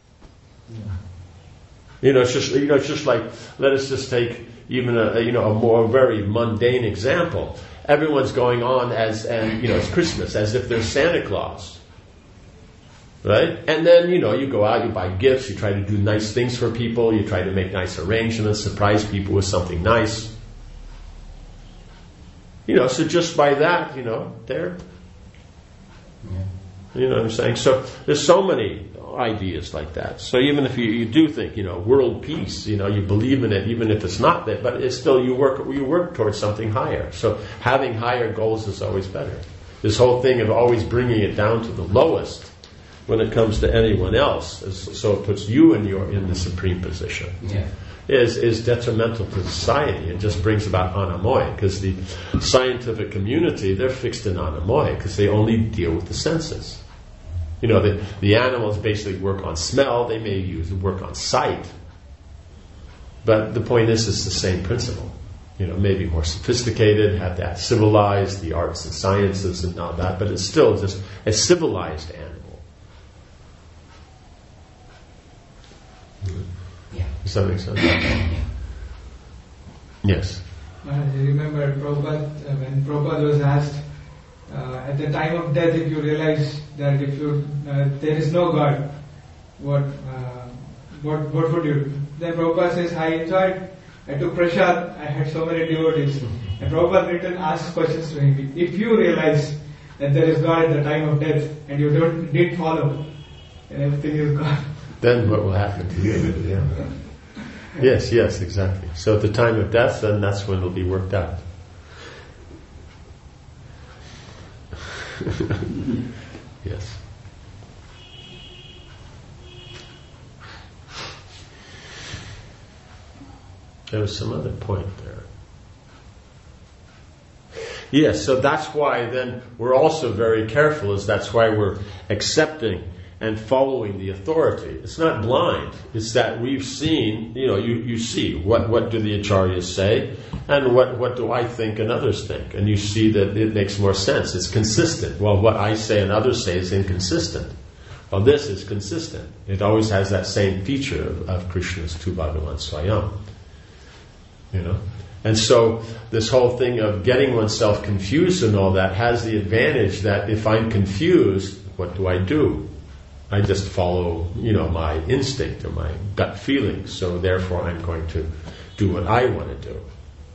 It's just like, let us just take even a more very mundane example. Everyone's going on it's Christmas, as if there's Santa Claus. Right? And then, you go out, you buy gifts, you try to do nice things for people, you try to make nice arrangements, surprise people with something nice. So just by that, there. Yeah. You know what I'm saying? So there's so many ideas like that. So even if you do think, world peace, you believe in it, even if it's not that, but it's still, you work towards something higher. So having higher goals is always better. This whole thing of always bringing it down to the lowest when it comes to anyone else, so it puts you in the supreme position, is detrimental to society. It just brings about anamoy, because the scientific community, they're fixed in anamoy, because they only deal with the senses. The animals basically work on smell, they may work on sight, but the point is, it's the same principle. Maybe more sophisticated, have that civilized, the arts and sciences and all that, but it's still just a civilized animal. Yeah. Does that make sense? Yes. I remember Prabhupada, when Prabhupada was asked, at the time of death, if you realize that there is no God, what would you do? Then Prabhupada says, I took prasad, I had so many devotees. And Prabhupada written asks questions to him. If you realize that there is God at the time of death and you didn't follow, then everything is gone. Then what will happen to you? Yeah. Yes, exactly. So at the time of death, then that's when it'll be worked out. Yes. There was some other point there. Yes, so that's why then we're also very careful, that's why we're accepting and following the authority. It's not blind. It's that we've seen, you see what do the acharyas say, and what do I think and others think. And you see that it makes more sense. It's consistent. Well, what I say and others say is inconsistent. Well, this is consistent. It always has that same feature of Krishna's Tu Bhagavan Swayam. And so this whole thing of getting oneself confused and all that has the advantage that if I'm confused, what do? I just follow, my instinct or my gut feelings. So therefore I'm going to do what I want to do.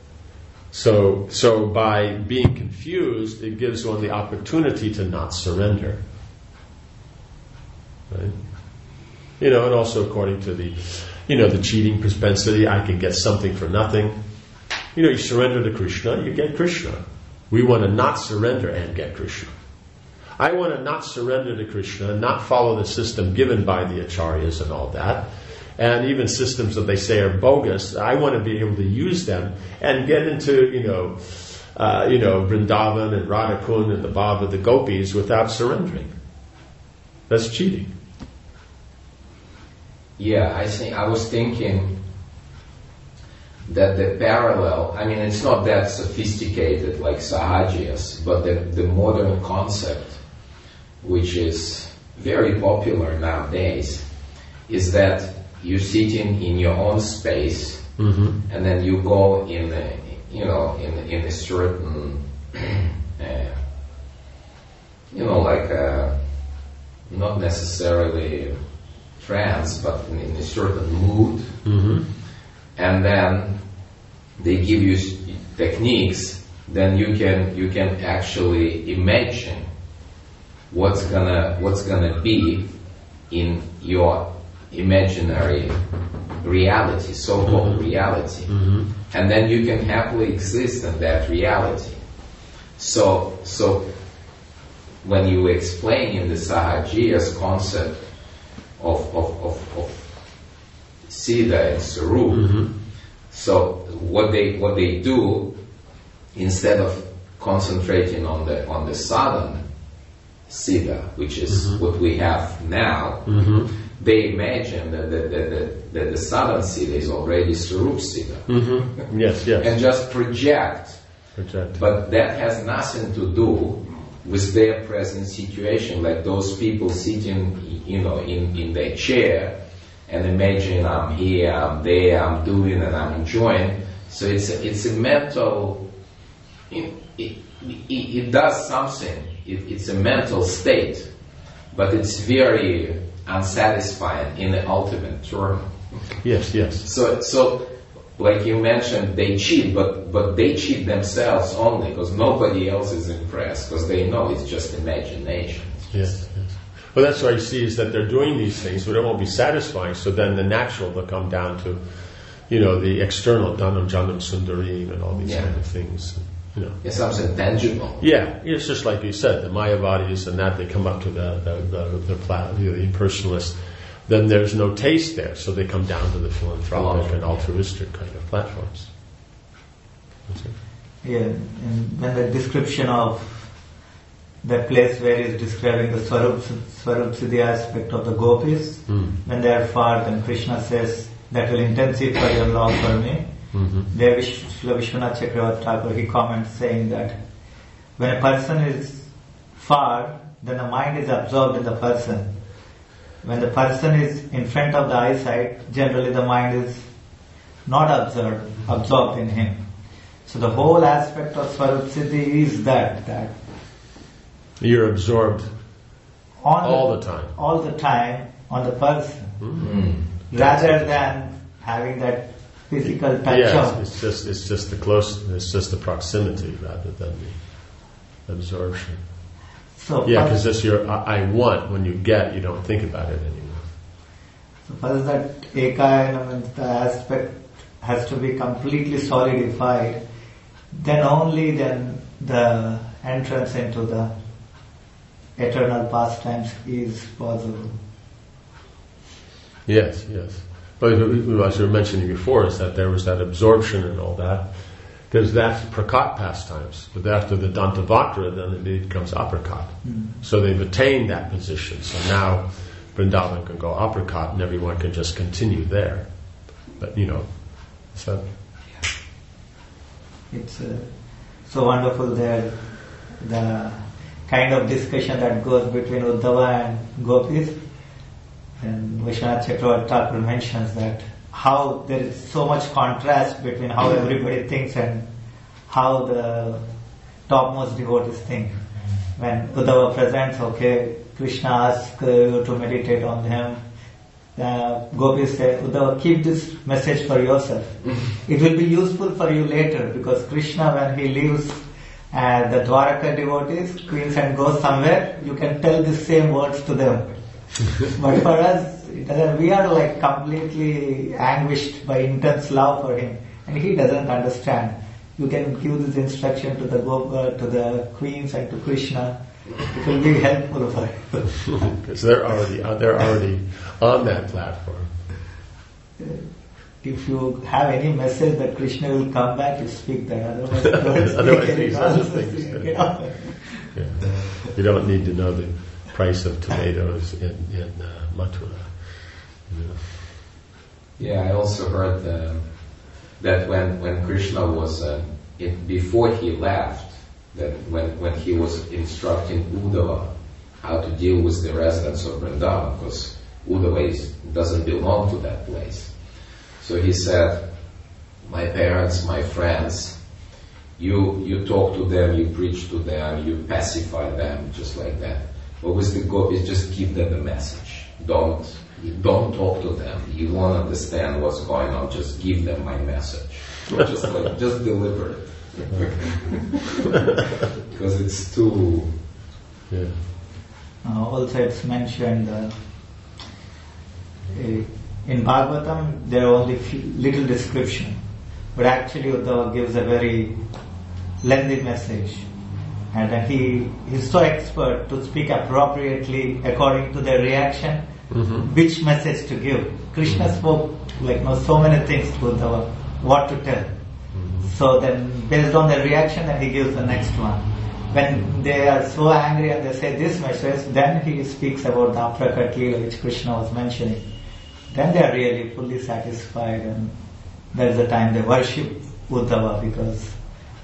So by being confused, it gives one the opportunity to not surrender. Right? And also according to the cheating propensity, I can get something for nothing. You surrender to Krishna, you get Krishna. We want to not surrender and get Krishna. I want to not surrender to Krishna and not follow the system given by the acharyas and all that. And even systems that they say are bogus, I want to be able to use them and get into, Vrindavan and Radhakund and the Bhava, the gopis, without surrendering. That's cheating. Yeah, I was thinking that the parallel, it's not that sophisticated like Sahajias, but the modern concept, which is very popular nowadays, is that you're sitting in your own space, and then you go in a certain, not necessarily trance, but in a certain mood, and then they give you techniques. Then you can actually imagine what's gonna be in your imaginary reality, so-called reality, and then you can happily exist in that reality. So when you explain in the Sahajiya's concept of Siddha and Sarup, so what they do, instead of concentrating on the sadhana Siddha, which is what we have now, they imagine that the sadhana Siddha is already Sarup Siddha. Yes. And just project. But that has nothing to do with their present situation, like those people sitting, in their chair and imagine I'm here, I'm there, I'm doing and I'm enjoying. So it's a mental, it does something. It's a mental state, but it's very unsatisfying in the ultimate term. Yes. So like you mentioned, they cheat, but they cheat themselves only because nobody else is impressed because they know it's just imagination. Yes. Well, that's why you see is that they're doing these things, but it won't be satisfying. So then the natural will come down to, the external Dhanam, Janam, Sundarim, and all these kind of things. It's something tangible. Yeah, it's just like you said, the Mayavadis and that, they come up to the impersonalists. Then there's no taste there, so they come down to the philanthropic and altruistic kind of platforms. Yeah, and when the description of that place where he's describing the Swarup Siddhi aspect of the gopis, when they are far, then Krishna says, that will intensify your love for me. There Vishwanath Chakravarti Thakur, he comments saying that when a person is far, then the mind is absorbed in the person. When the person is in front of the eyesight, generally the mind is not absorbed in him. So the whole aspect of Swarup Siddhi is that you're absorbed all the time. All the time on the person. Rather than having that physical touch. Yes, it's just the closeness, it's just the proximity rather than the absorption. So because this I want, when you get, you don't think about it anymore. So first that Ekayana, the aspect has to be completely solidified, then only then the entrance into the eternal pastimes is possible. Yes. But as you were mentioning before, is that there was that absorption and all that. Because that's Prakat pastimes. But after the Dantavakra, then it becomes Aprakat. So they've attained that position. So now Vrindavan can go Aprakat and everyone can just continue there. But, so... It's so wonderful there, the kind of discussion that goes between Uddhava and Gopis. And Vishwanath Chakravarti Thakur mentions that how there is so much contrast between how everybody thinks and how the topmost devotees think. When Uddhava presents, Krishna asks you to meditate on him, Gopis say, Uddhava, keep this message for yourself. It will be useful for you later, because Krishna, when he leaves the Dwaraka devotees, queens, and goes somewhere, you can tell the same words to them. But for us, we are like completely anguished by intense love for him, and he doesn't understand. You can give this instruction to the queens and to Krishna. It will be helpful for him. Because they're already on that platform. If you have any message that Krishna will come back, you speak that. Otherwise, these other things. You don't need to know the price of tomatoes in Mathura. Yeah, I also heard that when Krishna was before he left, that when he was instructing Uddhava how to deal with the residents of Vrindavan, because Uddhava doesn't belong to that place. So he said, my parents, my friends, you talk to them, you preach to them, you pacify them, just like that. But with the gopis, just give them the message. Don't talk to them. You won't understand what's going on. Just give them my message. Just deliver it. Because it's too... Also it's mentioned in Bhagavatam there are only little description, but actually Uddhava gives a very lengthy message, and then he's so expert to speak appropriately according to their reaction, which message to give. Krishna spoke so many things to Uddhava, what to tell. So then based on their reaction, then he gives the next one. When they are so angry and they say this message, then he speaks about the Aprakat Leela which Krishna was mentioning. Then they are really fully satisfied, and that is the time they worship Uddhava, because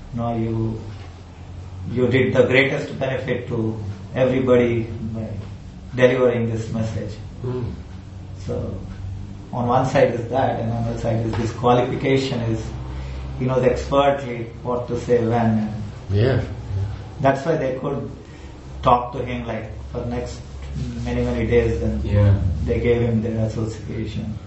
you did the greatest benefit to everybody by delivering this message. So on one side is that, and on the other side is this qualification is he knows expertly what to say when. Yeah. That's why they could talk to him for next many days. Then they gave him their association.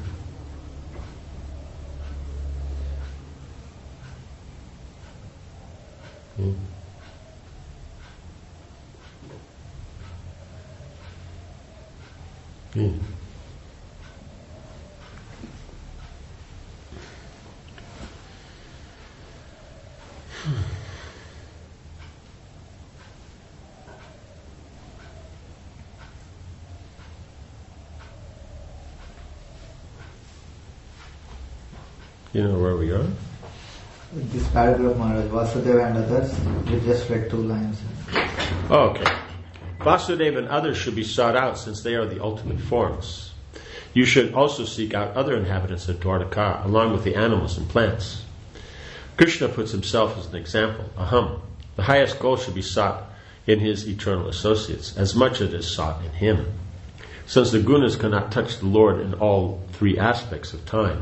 You know where we are? This paragraph, Maharaj, Vasudeva and others, we just read 2 lines. Oh, okay. Vasudeva and others should be sought out, since they are the ultimate forms. You should also seek out other inhabitants of Dwarka, along with the animals and plants. Krishna puts himself as an example, aham. The highest goal should be sought in his eternal associates, as much as it is sought in him. Since the gunas cannot touch the Lord in all 3 aspects of time.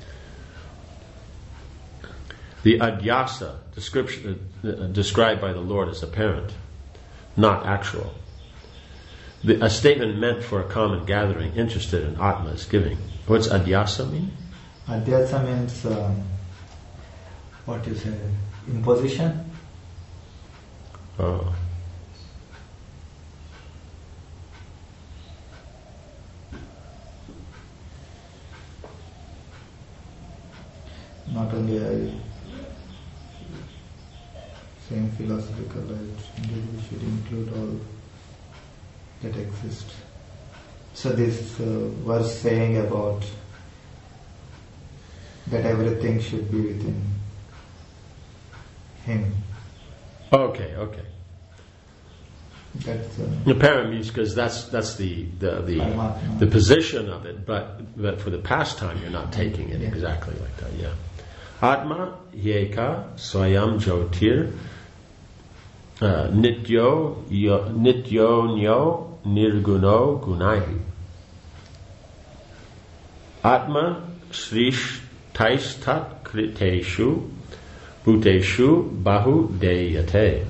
The adhyasa described by the Lord is apparent, not actual. A statement meant for a common gathering interested in Atma is giving. What's adhyasa mean? Adhyasa means, what you say, imposition? Oh. Not only same philosophical light, we should include all that exist. So this verse saying about that everything should be within him. Okay. That's apparent means because that's the position of it, but for the past time you're not taking it exactly like that. Yeah. Atma yeka swayam jyotir nityo nyo nirguno gunaihi. Atma shrishtaistat kriteshu bhuteshu bahu deyate.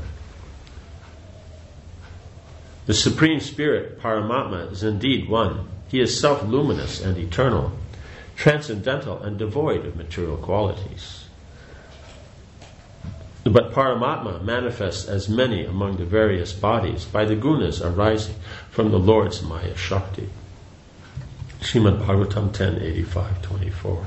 The Supreme Spirit, Paramatma, is indeed one. He is self-luminous and eternal, transcendental and devoid of material qualities. But Paramatma manifests as many among the various bodies by the gunas arising from the Lord's Maya Shakti. Srimad Bhagavatam 10:85-24.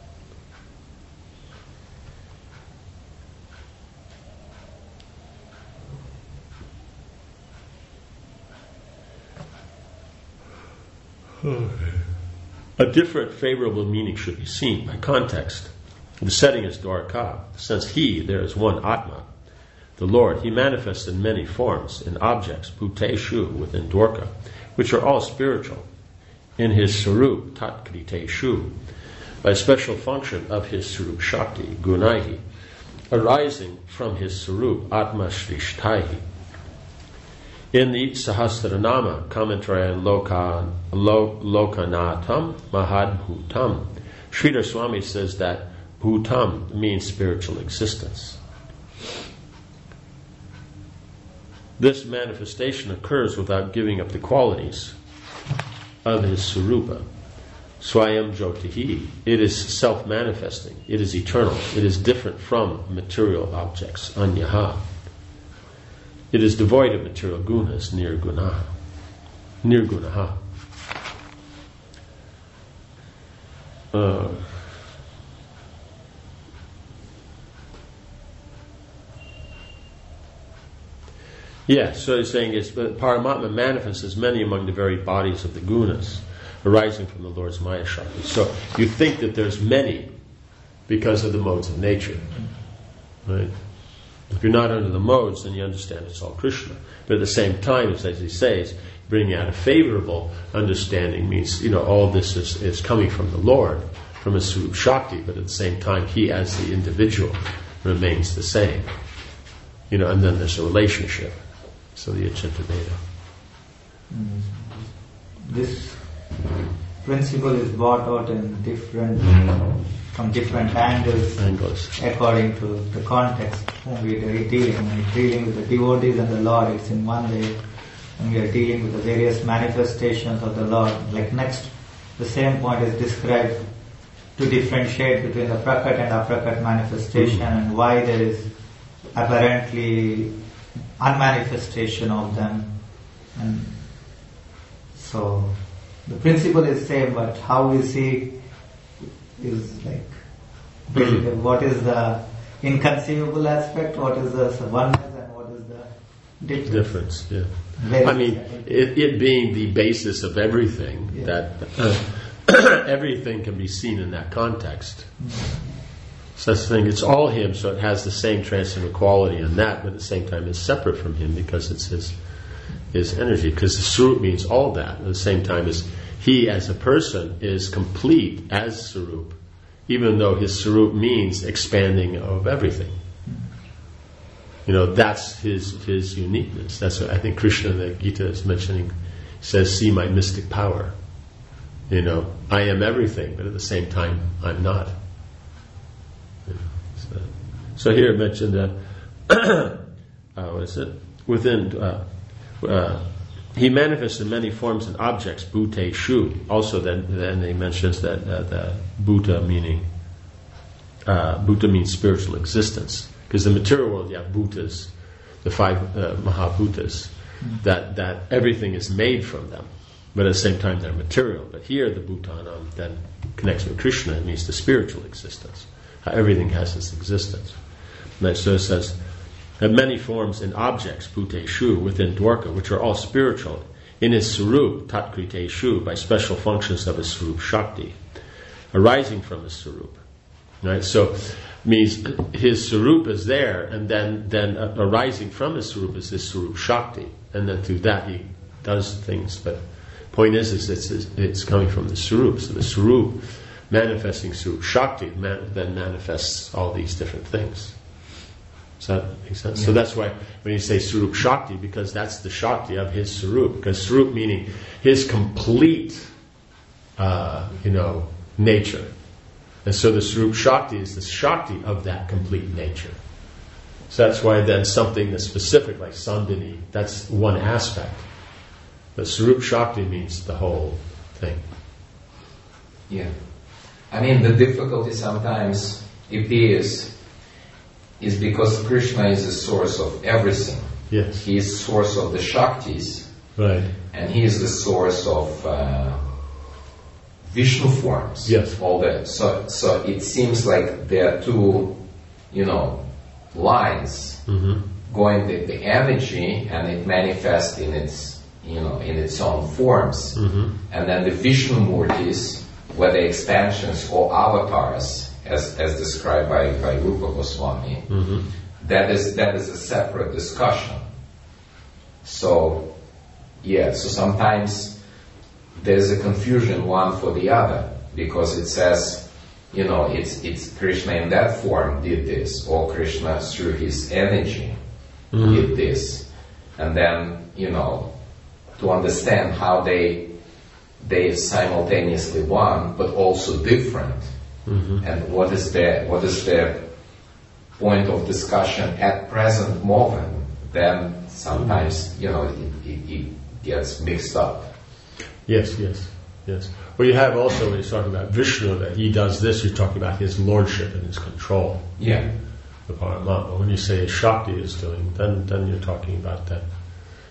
A different favorable meaning should be seen by context. The setting is Dwarka. Since there is one Atma, the Lord. He manifests in many forms, in objects, bhuteshu, within Dwarka, which are all spiritual, in his Sarup, tat kriteshu, by special function of his Sarup Shakti, gunaihi, arising from his Sarup, Atma Shrishthaihi. In the Sahasranama commentary on Lokanatam Mahadbhutam, Sridhar Swami says that Bhutam means spiritual existence. This manifestation occurs without giving up the qualities of his Surupa. Swayam Jyotihi. It is self-manifesting. It is eternal. It is different from material objects. Anyaha. It is devoid of material gunas, nirgunaha. So he's saying Paramatma manifests as many among the very bodies of the gunas, arising from the Lord's Maya Shakti. So you think that there's many because of the modes of nature. Right? If you're not under the modes, then you understand it's all Krishna. But at the same time, as he says, bringing out a favorable understanding means, all this is coming from the Lord, from his Swarup Shakti, but at the same time, he as the individual remains the same. And then there's a relationship. So the Achinta Veda. This principle is brought out in from different angles according to the context whom we are dealing. When we are dealing with the devotees and the Lord, it's in one way. When we are dealing with the various manifestations of the Lord, like next, the same point is described to differentiate between the Prakat and Aprakat manifestation and why there is apparently unmanifestation of them. And so the principle is same, but how we see is like basically what is the inconceivable aspect, what is the oneness, and what is the difference. Yeah. It being the basis of everything, that everything can be seen in that context. So that's the thing, it's all him, so it has the same transcendent quality in that, but at the same time it's separate from him because it's his energy. Because the Swarup means all that. At the same time as he as a person is complete as Swarup, even though his Swarup means expanding of everything. That's his uniqueness. That's what I think Krishna in the Gita is mentioning. Says, see my mystic power. I am everything, but at the same time I'm not. So here it mentioned that he manifests in many forms and objects, bhute shu. Also then he mentions that the bhuta means spiritual existence. Because the material world, you have bhutas, the five mahabhutas, that everything is made from them. But at the same time they're material. But here the bhutanam then connects with Krishna. It means the spiritual existence. How everything has its existence. And so it says, have many forms and objects, bhute shu, within Dwarka, which are all spiritual, in his Swarup, tatkrite shu, by special functions of his Swarup Shakti, arising from his Swarup. Right? So it means his Swarup is there, and then arising from his Swarup is his Swarup Shakti. And then through that he does things. But the point is it's coming from the Swarup. So the Swarup, manifesting Swarup Shakti, then manifests all these different things. Does that make sense? Yeah. So that's why when you say Swarup Shakti, because that's the Shakti of his Swarup. Because Swarup meaning his complete, nature. And so the Swarup Shakti is the Shakti of that complete nature. So that's why then something that's specific, like Sandhini, that's one aspect. But Swarup Shakti means the whole thing. Yeah. The difficulty sometimes appears is because Krishna is the source of everything. Yes. He is the source of the Shaktis. Right. And he is the source of Vishnu forms. Yes. All that. So it seems like there are two, lines going the energy, and it manifests in its, in its own forms. And then the Vishnu Murtis, whether expansions or avatars, as described by Rupa Goswami, that is a separate discussion. So sometimes there's a confusion one for the other, because it says, it's Krishna in that form did this, or Krishna through his energy did this. And then, to understand how they simultaneously one, but also different. And what is the point of discussion at present moment, then sometimes, it gets mixed up. Yes. Well, you have also, when you're talking about Vishnu, that he does this, you're talking about his lordship and his control. Yeah. The Paramatma. When you say Shakti is doing, then you're talking about that,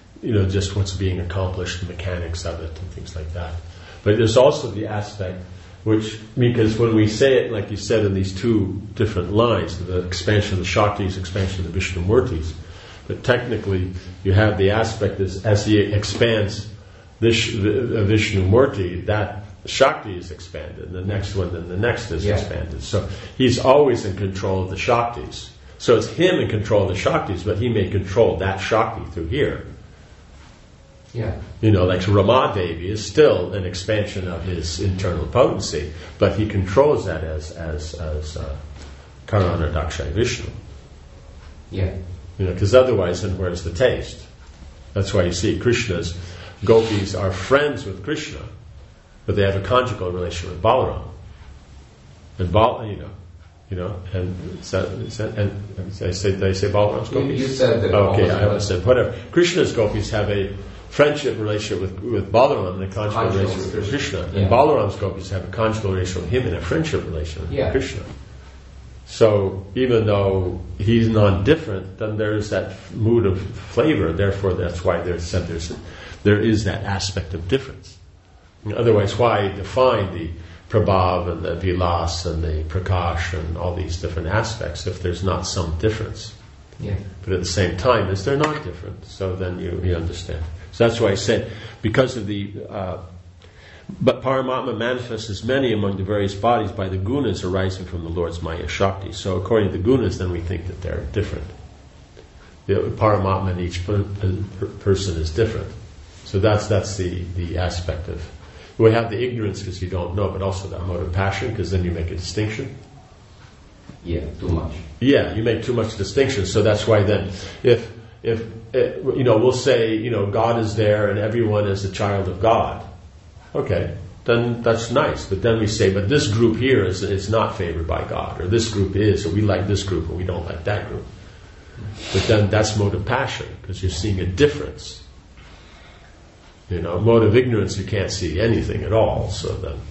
just what's being accomplished, the mechanics of it, and things like that. But there's also the aspect Because when we say it, like you said, in these two different lines, the expansion of the Shaktis, expansion of the Vishnumurtis, but technically you have the aspect as he expands this Vishnumurti, that Shakti is expanded, and the next one, then the next is expanded. So he's always in control of the Shaktis. So it's him in control of the Shaktis, but he may control that Shakti through here. Yeah. Like Ramadevi is still an expansion of his internal potency, but he controls that as Karana Dakshay Vishnu. Yeah. Because otherwise, then where's the taste? That's why you see Krishna's gopis are friends with Krishna, but they have a conjugal relationship with Balaram. And did I say Balaram's gopis? You said that. Okay, I understand. Whatever. Krishna's gopis have a friendship relationship with Balaram and a conjugal relationship with Krishna. And Balaram's gopis have a conjugal relationship with him and a friendship relationship with Krishna. So even though he's non-different, then there's that mood of flavor. Therefore, that's why there is that aspect of difference. Otherwise, why define the Prabhav and the Vilas and the Prakash and all these different aspects if there's not some difference? Yeah. But at the same time, they're not different. So then you understand. So that's why I said, because of the... but Paramatma manifests as many among the various bodies by the gunas arising from the Lord's Maya Shakti. So according to the gunas, then we think that they're different. The Paramatma in each person is different. So that's the aspect of... We have the ignorance because you don't know, but also that mode of passion, because then you make a distinction. Yeah, too much. Yeah, you make too much distinction. So that's why then, if we'll say, God is there and everyone is a child of God. Okay, then that's nice. But then we say, but this group here is not favored by God, or this group is, or we like this group, and we don't like that group. But then that's mode of passion, because you're seeing a difference. Mode of ignorance, you can't see anything at all. So then,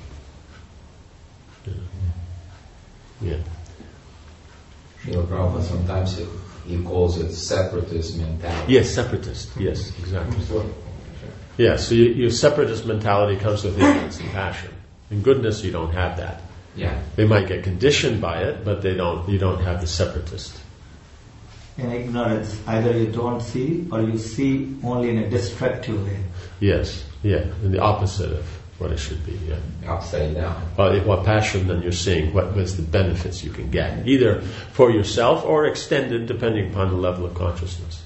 Srila Prabhupada sometimes he calls it separatist mentality. Yes, separatist. Yes, exactly. Yeah, so your separatist mentality comes with ignorance and passion. In goodness, you don't have that. Yeah. They might get conditioned by it, but you don't have the separatist. In ignorance, either you don't see or you see only in a destructive way. Yes, in the opposite of what it should be, Upside down. What passion, then you're seeing what's the benefits you can get, either for yourself or extended, depending upon the level of consciousness.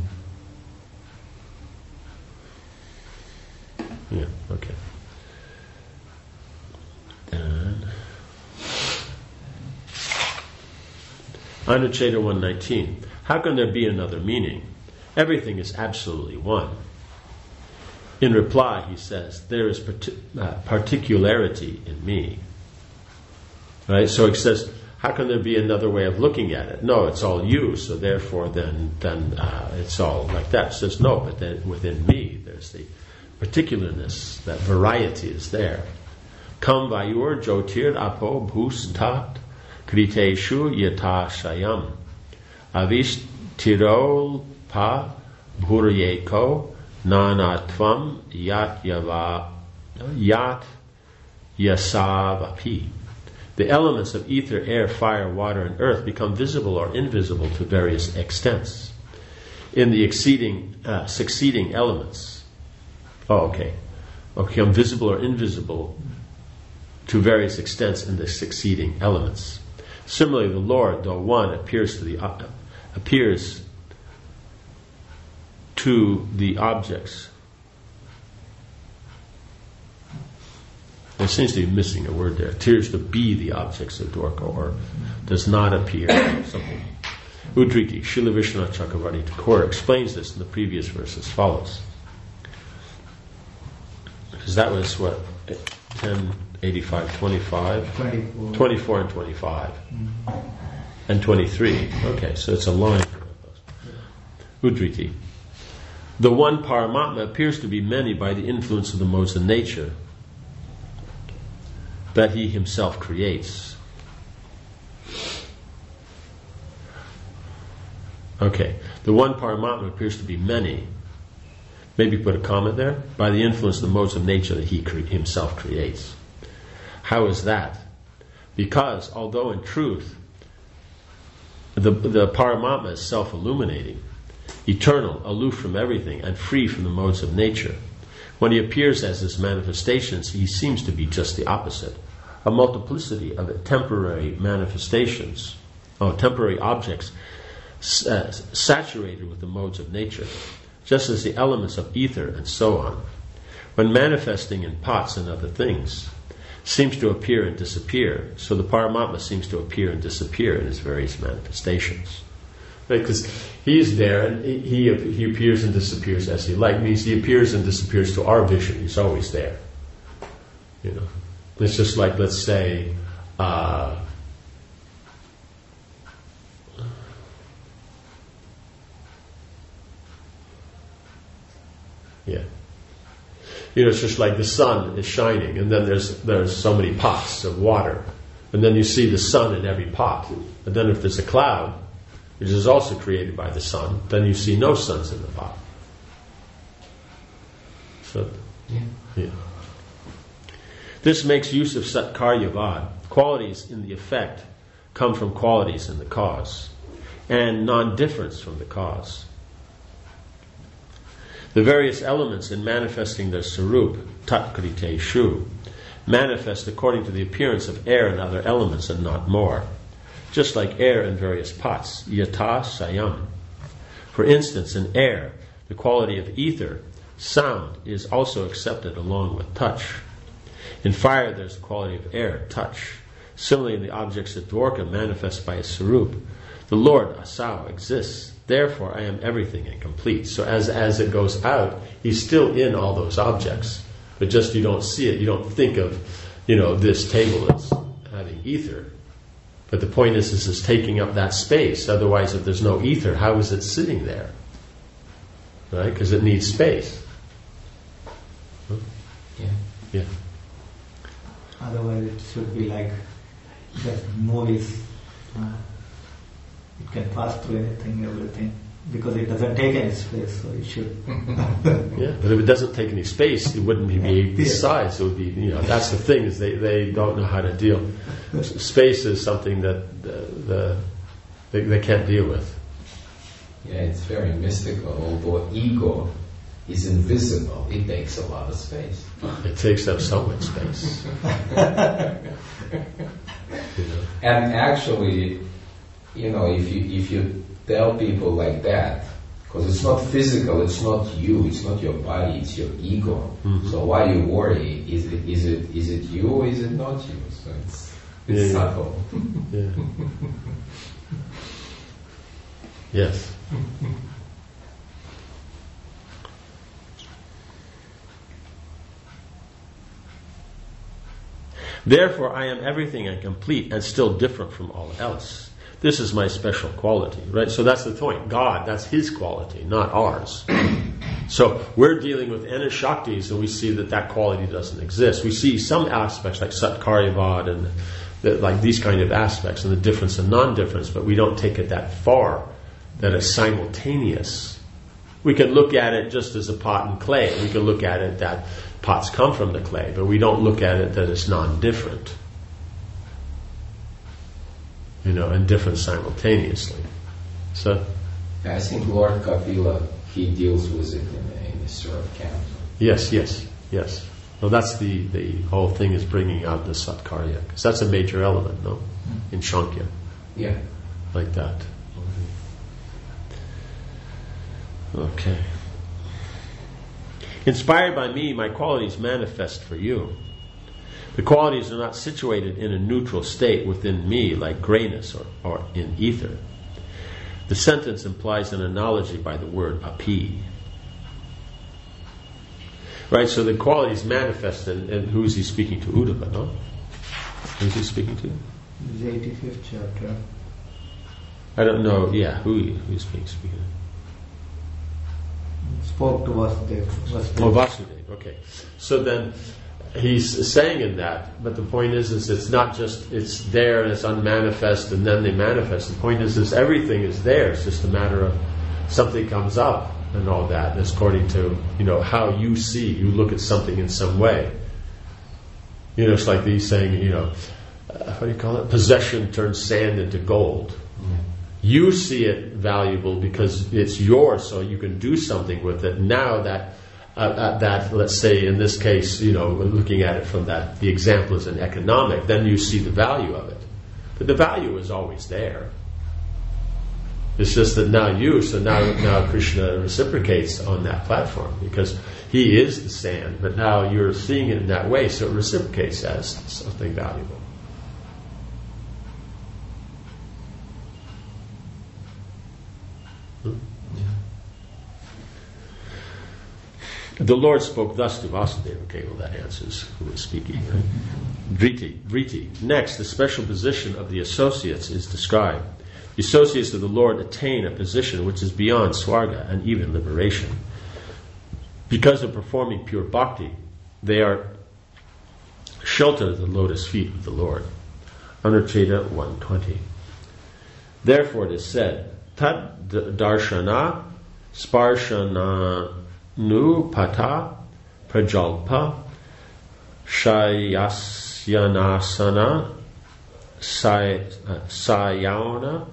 Yeah, okay. And Anucheta 119. How can there be another meaning? Everything is absolutely one. In reply, he says, there is particularity in me. Right? So he says, how can there be another way of looking at it? No, it's all you, so therefore then it's all like that. It says, no, but then within me there's the particularness, that variety is there. Kam vayur jyotir apo bhustat kriteshu yata shayam avish tirol pa bhuryeko nanatvam yat yasavapi. The elements of ether, air, fire, water, and earth become visible or invisible to various extents. In the succeeding elements, become visible or invisible to various extents in the succeeding elements. Similarly, the Lord, though one, appears to the objects. There seems to be missing a word there. Appears to be the objects of Dwarka, or does not appear. Something. Udriki, Srila Vishwanath Chakravarti Thakur explains this in the previous verse as follows. Because that was 1085, 25? 24 and 25. And 23. Okay, so it's a line. Udriti. The one Paramatma appears to be many by the influence of the modes of nature that he himself creates. Okay, the one Paramatma appears to be many. Maybe put a comment there. By the influence of the modes of nature that he himself creates. How is that? Because, although in truth, the Paramatma is self-illuminating, eternal, aloof from everything, and free from the modes of nature, when he appears as his manifestations, he seems to be just the opposite. A multiplicity of temporary manifestations, temporary objects saturated with the modes of nature, just as the elements of ether and so on, when manifesting in pots and other things, seems to appear and disappear. So the Paramatma seems to appear and disappear in his various manifestations. Right? Because he is there and he appears and disappears as he likes. Means he appears and disappears to our vision. He's always there. You know, it's just like, let's say, yeah. You know, it's just like the sun is shining, and then there's so many pots of water, and then you see the sun in every pot. And then if there's a cloud, which is also created by the sun, then you see no suns in the pot. So, yeah. This makes use of Satkaryavad. Qualities in the effect come from qualities in the cause, and non-difference from the cause. The various elements in manifesting their sarup, tatkrite shu, manifest according to the appearance of air and other elements and not more. Just like air in various pots, yata sayam. For instance, in air, the quality of ether, sound, is also accepted along with touch. In fire, there's the quality of air, touch. Similarly, in the objects of Dwarka manifest by a sarup, the Lord, Asau, exists. Therefore, I am everything and complete. So as it goes out, he's still in all those objects. But just you don't see it. You don't think of, this table as having ether. But the point is it's taking up that space. Otherwise, if there's no ether, how is it sitting there? Right? Because it needs space. Huh? Yeah. Otherwise, it should be like the movies. It can pass through anything, everything, because it doesn't take any space, so it should. Yeah, but if it doesn't take any space, it wouldn't be this size. It would be, that's the thing, is they don't know how to deal. Space is something that they can't deal with. Yeah, it's very mystical. Although ego is invisible, it takes a lot of space. It takes up so much space. And actually, if you tell people like that, because it's not physical, it's not you, it's not your body, it's your ego. Mm-hmm. So why you worry? Is it you or is it not you? So it's subtle. Yeah. Yes. Therefore, I am everything and complete and still different from all else. This is my special quality, right? So that's the point. God, that's His quality, not ours. So we're dealing with Anashaktis, and we see that quality doesn't exist. We see some aspects like Satkaryavad and like these kind of aspects and the difference and non-difference, but we don't take it that far, that it's simultaneous. We can look at it just as a pot and clay. We can look at it that pots come from the clay, but we don't look at it that it's non-different. And different simultaneously. So, I think Lord Kapila, he deals with it in a sort of count. Yes. Well, that's the whole thing is bringing out the Satkarya, because that's a major element, no? In Shankya. Yeah. Like that. Okay. Inspired by me, my qualities manifest for you. The qualities are not situated in a neutral state within me like grayness or in ether. The sentence implies an analogy by the word api. Right, so the qualities manifest, and who is he speaking to? Uddhava, no? Who is he speaking to? The 85th chapter. I don't know, who's speaking to? Spoke to Vasudeva. Oh, Vasudeva, okay. So then, he's saying in that, but the point is it's not just, it's there and it's unmanifest and then they manifest. The point is everything is there. It's just a matter of something comes up and all that. And it's according to, how you see, you look at something in some way. It's like these saying, what do you call it? Possession turns sand into gold. You see it valuable because it's yours, so you can do something with it. Now that let's say in this case, looking at it from the example is an economic, then you see the value of it. But the value is always there. It's just that now Krishna reciprocates on that platform because he is the sand, but now you're seeing it in that way, so it reciprocates as something valuable. The Lord spoke thus to Vasudeva. Okay, well that answers who was speaking, right? Vriti. Next, the special position of the associates is described. The associates of the Lord attain a position which is beyond Swarga and even liberation. Because of performing pure bhakti, they are sheltered at the lotus feet of the Lord. Anucheda 120. Therefore it is said, Tad darshana sparshana nu pata prajalpa shayasyanasana sayana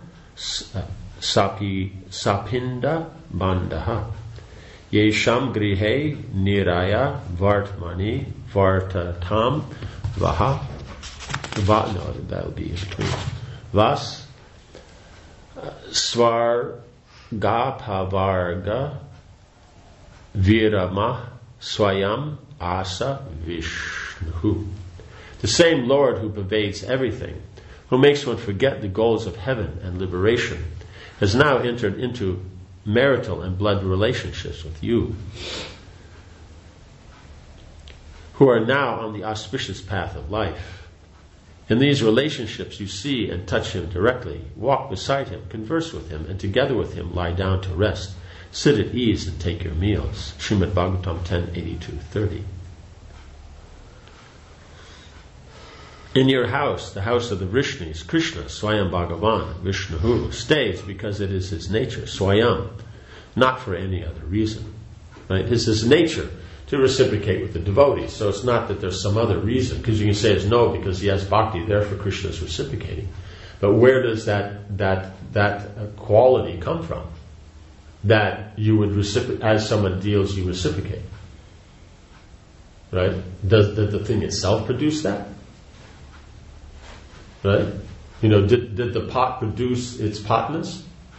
sapinda bandaha yesham grihe niraya vartmani vartatam vaha no, that'll be in between vas svargapavarga virama swayam asa vishnu. The same Lord who pervades everything, who makes one forget the goals of heaven and liberation, has now entered into marital and blood relationships with you, who are now on the auspicious path of life. In these relationships you see and touch him directly, walk beside him, converse with him, and together with him lie down to rest, sit at ease and take your meals. Srimad Bhagavatam 10:82-30. In your house, the house of the Vrishnis, Krishna, Swayam Bhagavan, Vishnu, stays because it is his nature, Swayam, not for any other reason. Right? It's his nature to reciprocate with the devotees. So it's not that there's some other reason, because you can say it's no, because he has bhakti, therefore Krishna is reciprocating. But where does that quality come from? That you would reciprocate, as someone deals, you reciprocate. Right? Did the thing itself produce that? Right? Did the pot produce its potness?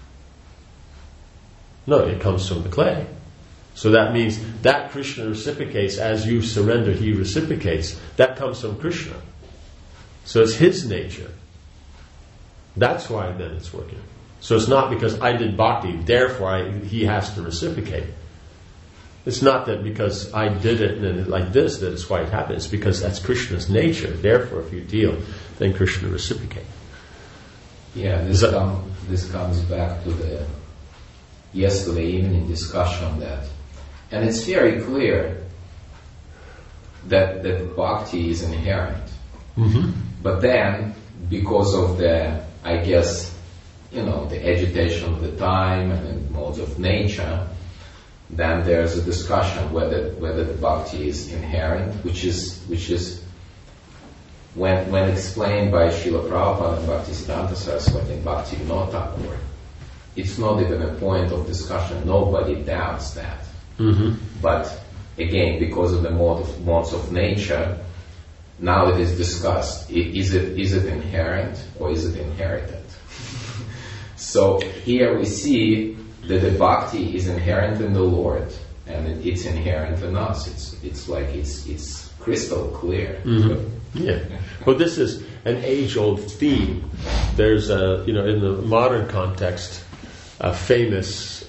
No, it comes from the clay. So that means that Krishna reciprocates as you surrender, he reciprocates. That comes from Krishna. So it's his nature. That's why then it's working. So it's not because I did bhakti, therefore he has to reciprocate. It's not that because I did it and like this, that it's why it happens. It's because that's Krishna's nature. Therefore, if you deal, then Krishna reciprocate. Yeah, this comes back to the yesterday evening discussion that, and it's very clear that bhakti is inherent. Mm-hmm. But then, because of the agitation of the time and the modes of nature, then there's a discussion whether the bhakti is inherent, which is when explained by Srila Prabhupada and Bhaktisiddhanta Saraswati and Bhaktivinoda Thakur, it's not even a point of discussion. Nobody doubts that. Mm-hmm. But again, because of the modes of nature, now it is discussed. Is it inherent or is it inherited? So here we see that the bhakti is inherent in the Lord, and it's inherent in us. It's crystal clear. Mm-hmm. Yeah. Well, this is an age-old theme. There's in the modern context, a famous,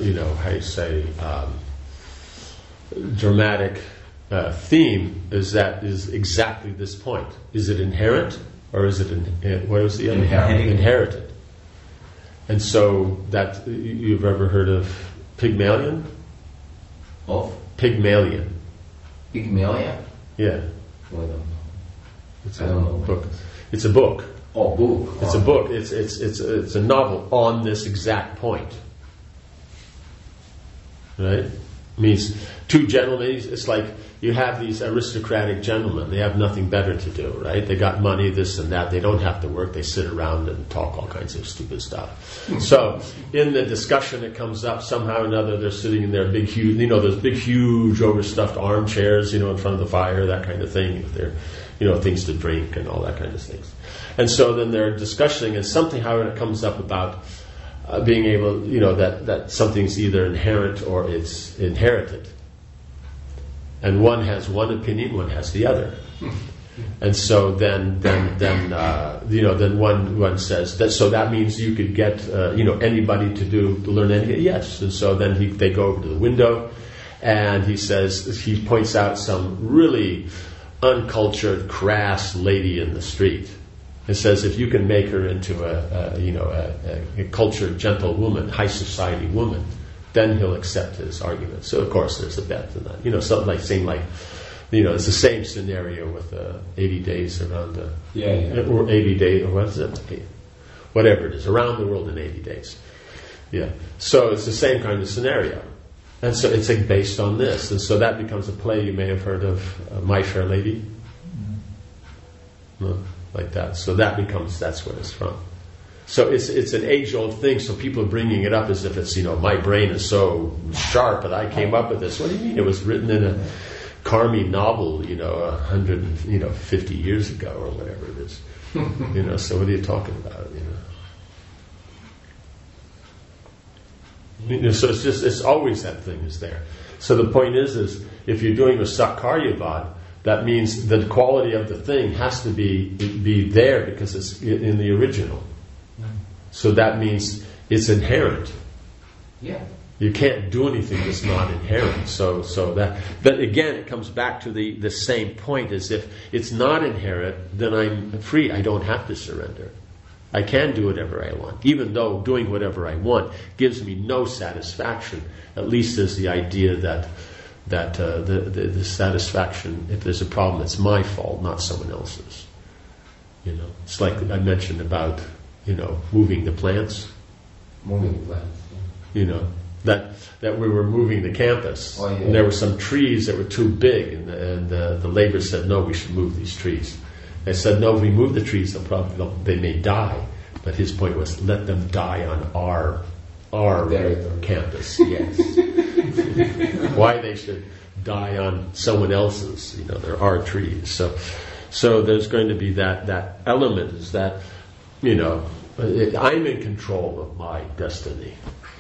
dramatic theme is exactly this point. Is it inherent or is it what was the other? Inherited. And so that you've ever heard of Pygmalion? Of Pygmalion. Pygmalion? Yeah. Well, I don't know. It's I don't know. Book. It's a book. Oh, book. It's a book. It's a novel on this exact point. Right? Means two gentlemen. It's like you have these aristocratic gentlemen. They have nothing better to do, right? They got money, this and that. They don't have to work. They sit around and talk all kinds of stupid stuff. So in the discussion it comes up, somehow or another, they're sitting in their big, huge, those big, huge, overstuffed armchairs, in front of the fire, that kind of thing. If they're, things to drink and all that kind of things. And so then they're discussing, and something, however, it comes up about being able, that something's either inherent or it's inherited. And one has one opinion, one has the other. And so then one says that. So that means you could get anybody to learn anything. Yes. And so then they go over to the window, and he points out some really uncultured, crass lady in the street. It says if you can make her into a cultured, gentle woman, high society woman, then he'll accept his argument. So of course there's a bet in that. Something like saying it's the same scenario with 80 days around or 80 days, or what is it? Whatever it is, around the world in 80 days. Yeah. So it's the same kind of scenario. And so it's based on this. And so that becomes a play. You may have heard of My Fair Lady. No? Like that. So that's where it's from. So it's an age-old thing, so people are bringing it up as if it's, my brain is so sharp and I came up with this. What do you mean? It was written in a Carmi novel, 150 years ago or whatever it is. So what are you talking about, So it's always that thing is there. So the point is if you're doing a Sakaryavat, that means the quality of the thing has to be there because it's in the original. So that means it's inherent. Yeah. You can't do anything that's not inherent. So that again, it comes back to the same point as if it's not inherent, then I'm free. I don't have to surrender. I can do whatever I want, even though doing whatever I want gives me no satisfaction. At least there's the idea that the satisfaction, if there's a problem, it's my fault, not someone else's. It's like I mentioned about moving the plants. Moving the plants. That we were moving the campus, and there were some trees that were too big, and the labor said, no, we should move these trees. They said, no, if we move the trees, they may die. But his point was, let them die on our campus. Yes. Why they should die on someone else's? There are trees. So there's going to be that element is that I'm in control of my destiny.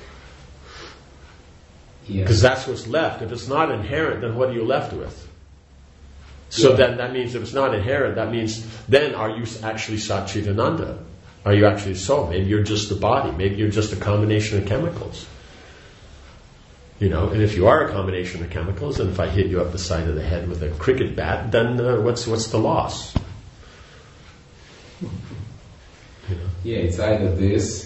Because that's what's left. If it's not inherent, then what are you left with? So then that means if it's not inherent, that means then are you actually Satchidananda? Are you actually soul? Maybe you're just the body. Maybe you're just a combination of chemicals. And if you are a combination of chemicals, and if I hit you up the side of the head with a cricket bat, then what's the loss? Yeah, it's either this,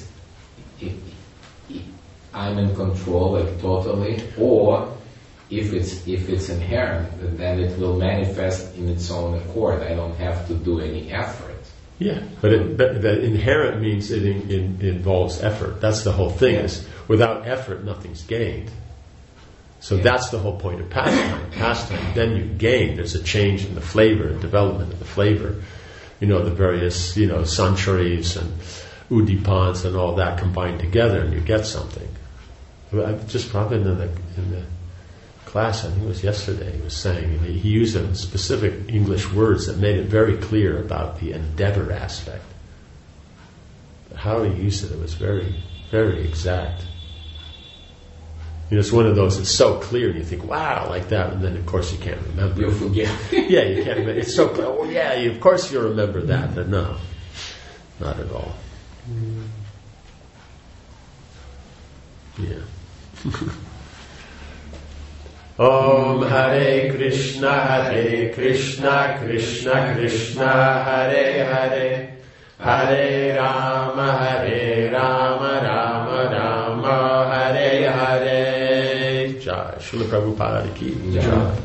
I'm in control, totally, or if it's inherent, then it will manifest in its own accord. I don't have to do any effort. Yeah, but the inherent means it involves effort. That's the whole thing. Is without effort, nothing's gained. So that's the whole point of pastime. Pastime, then you gain. There's a change in the flavor, development of the flavor. The various, sancharis and udipans and all that combined together, and you get something. I've just probably in the class, I think it was yesterday, he was saying, he used specific English words that made it very clear about the endeavor aspect. How he used it was very, very exact. It's one of those, it's so clear, and you think, wow, like that, and then of course you can't remember. You'll forget. Yeah, you can't remember. It's so clear. Oh yeah, of course you'll remember that, but no, not at all. Yeah. Om Hare Krishna, Krishna Krishna, Hare Hare, Hare Rama, Rama Rama, Hare Hare. Jai. Srila Prabhupada ki Jai.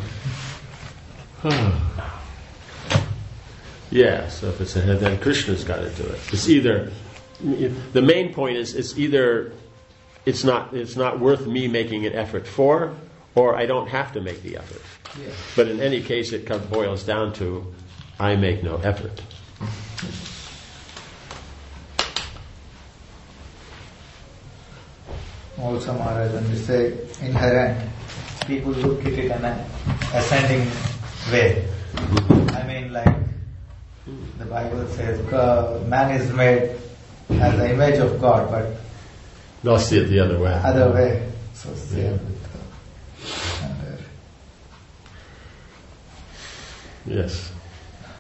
Yeah, so if it's ahead, then Krishna's got to do it. It's either, the main point is, it's either it's not worth me making an effort for, or I don't have to make the effort. Yeah. But in any case, it boils down to I make no effort. Also, Maharaj, when we say inherent, people look at it in an ascending way. I mean, like the Bible says, man is made as the image of God, but No, see it the other way. other way. So same with Yes.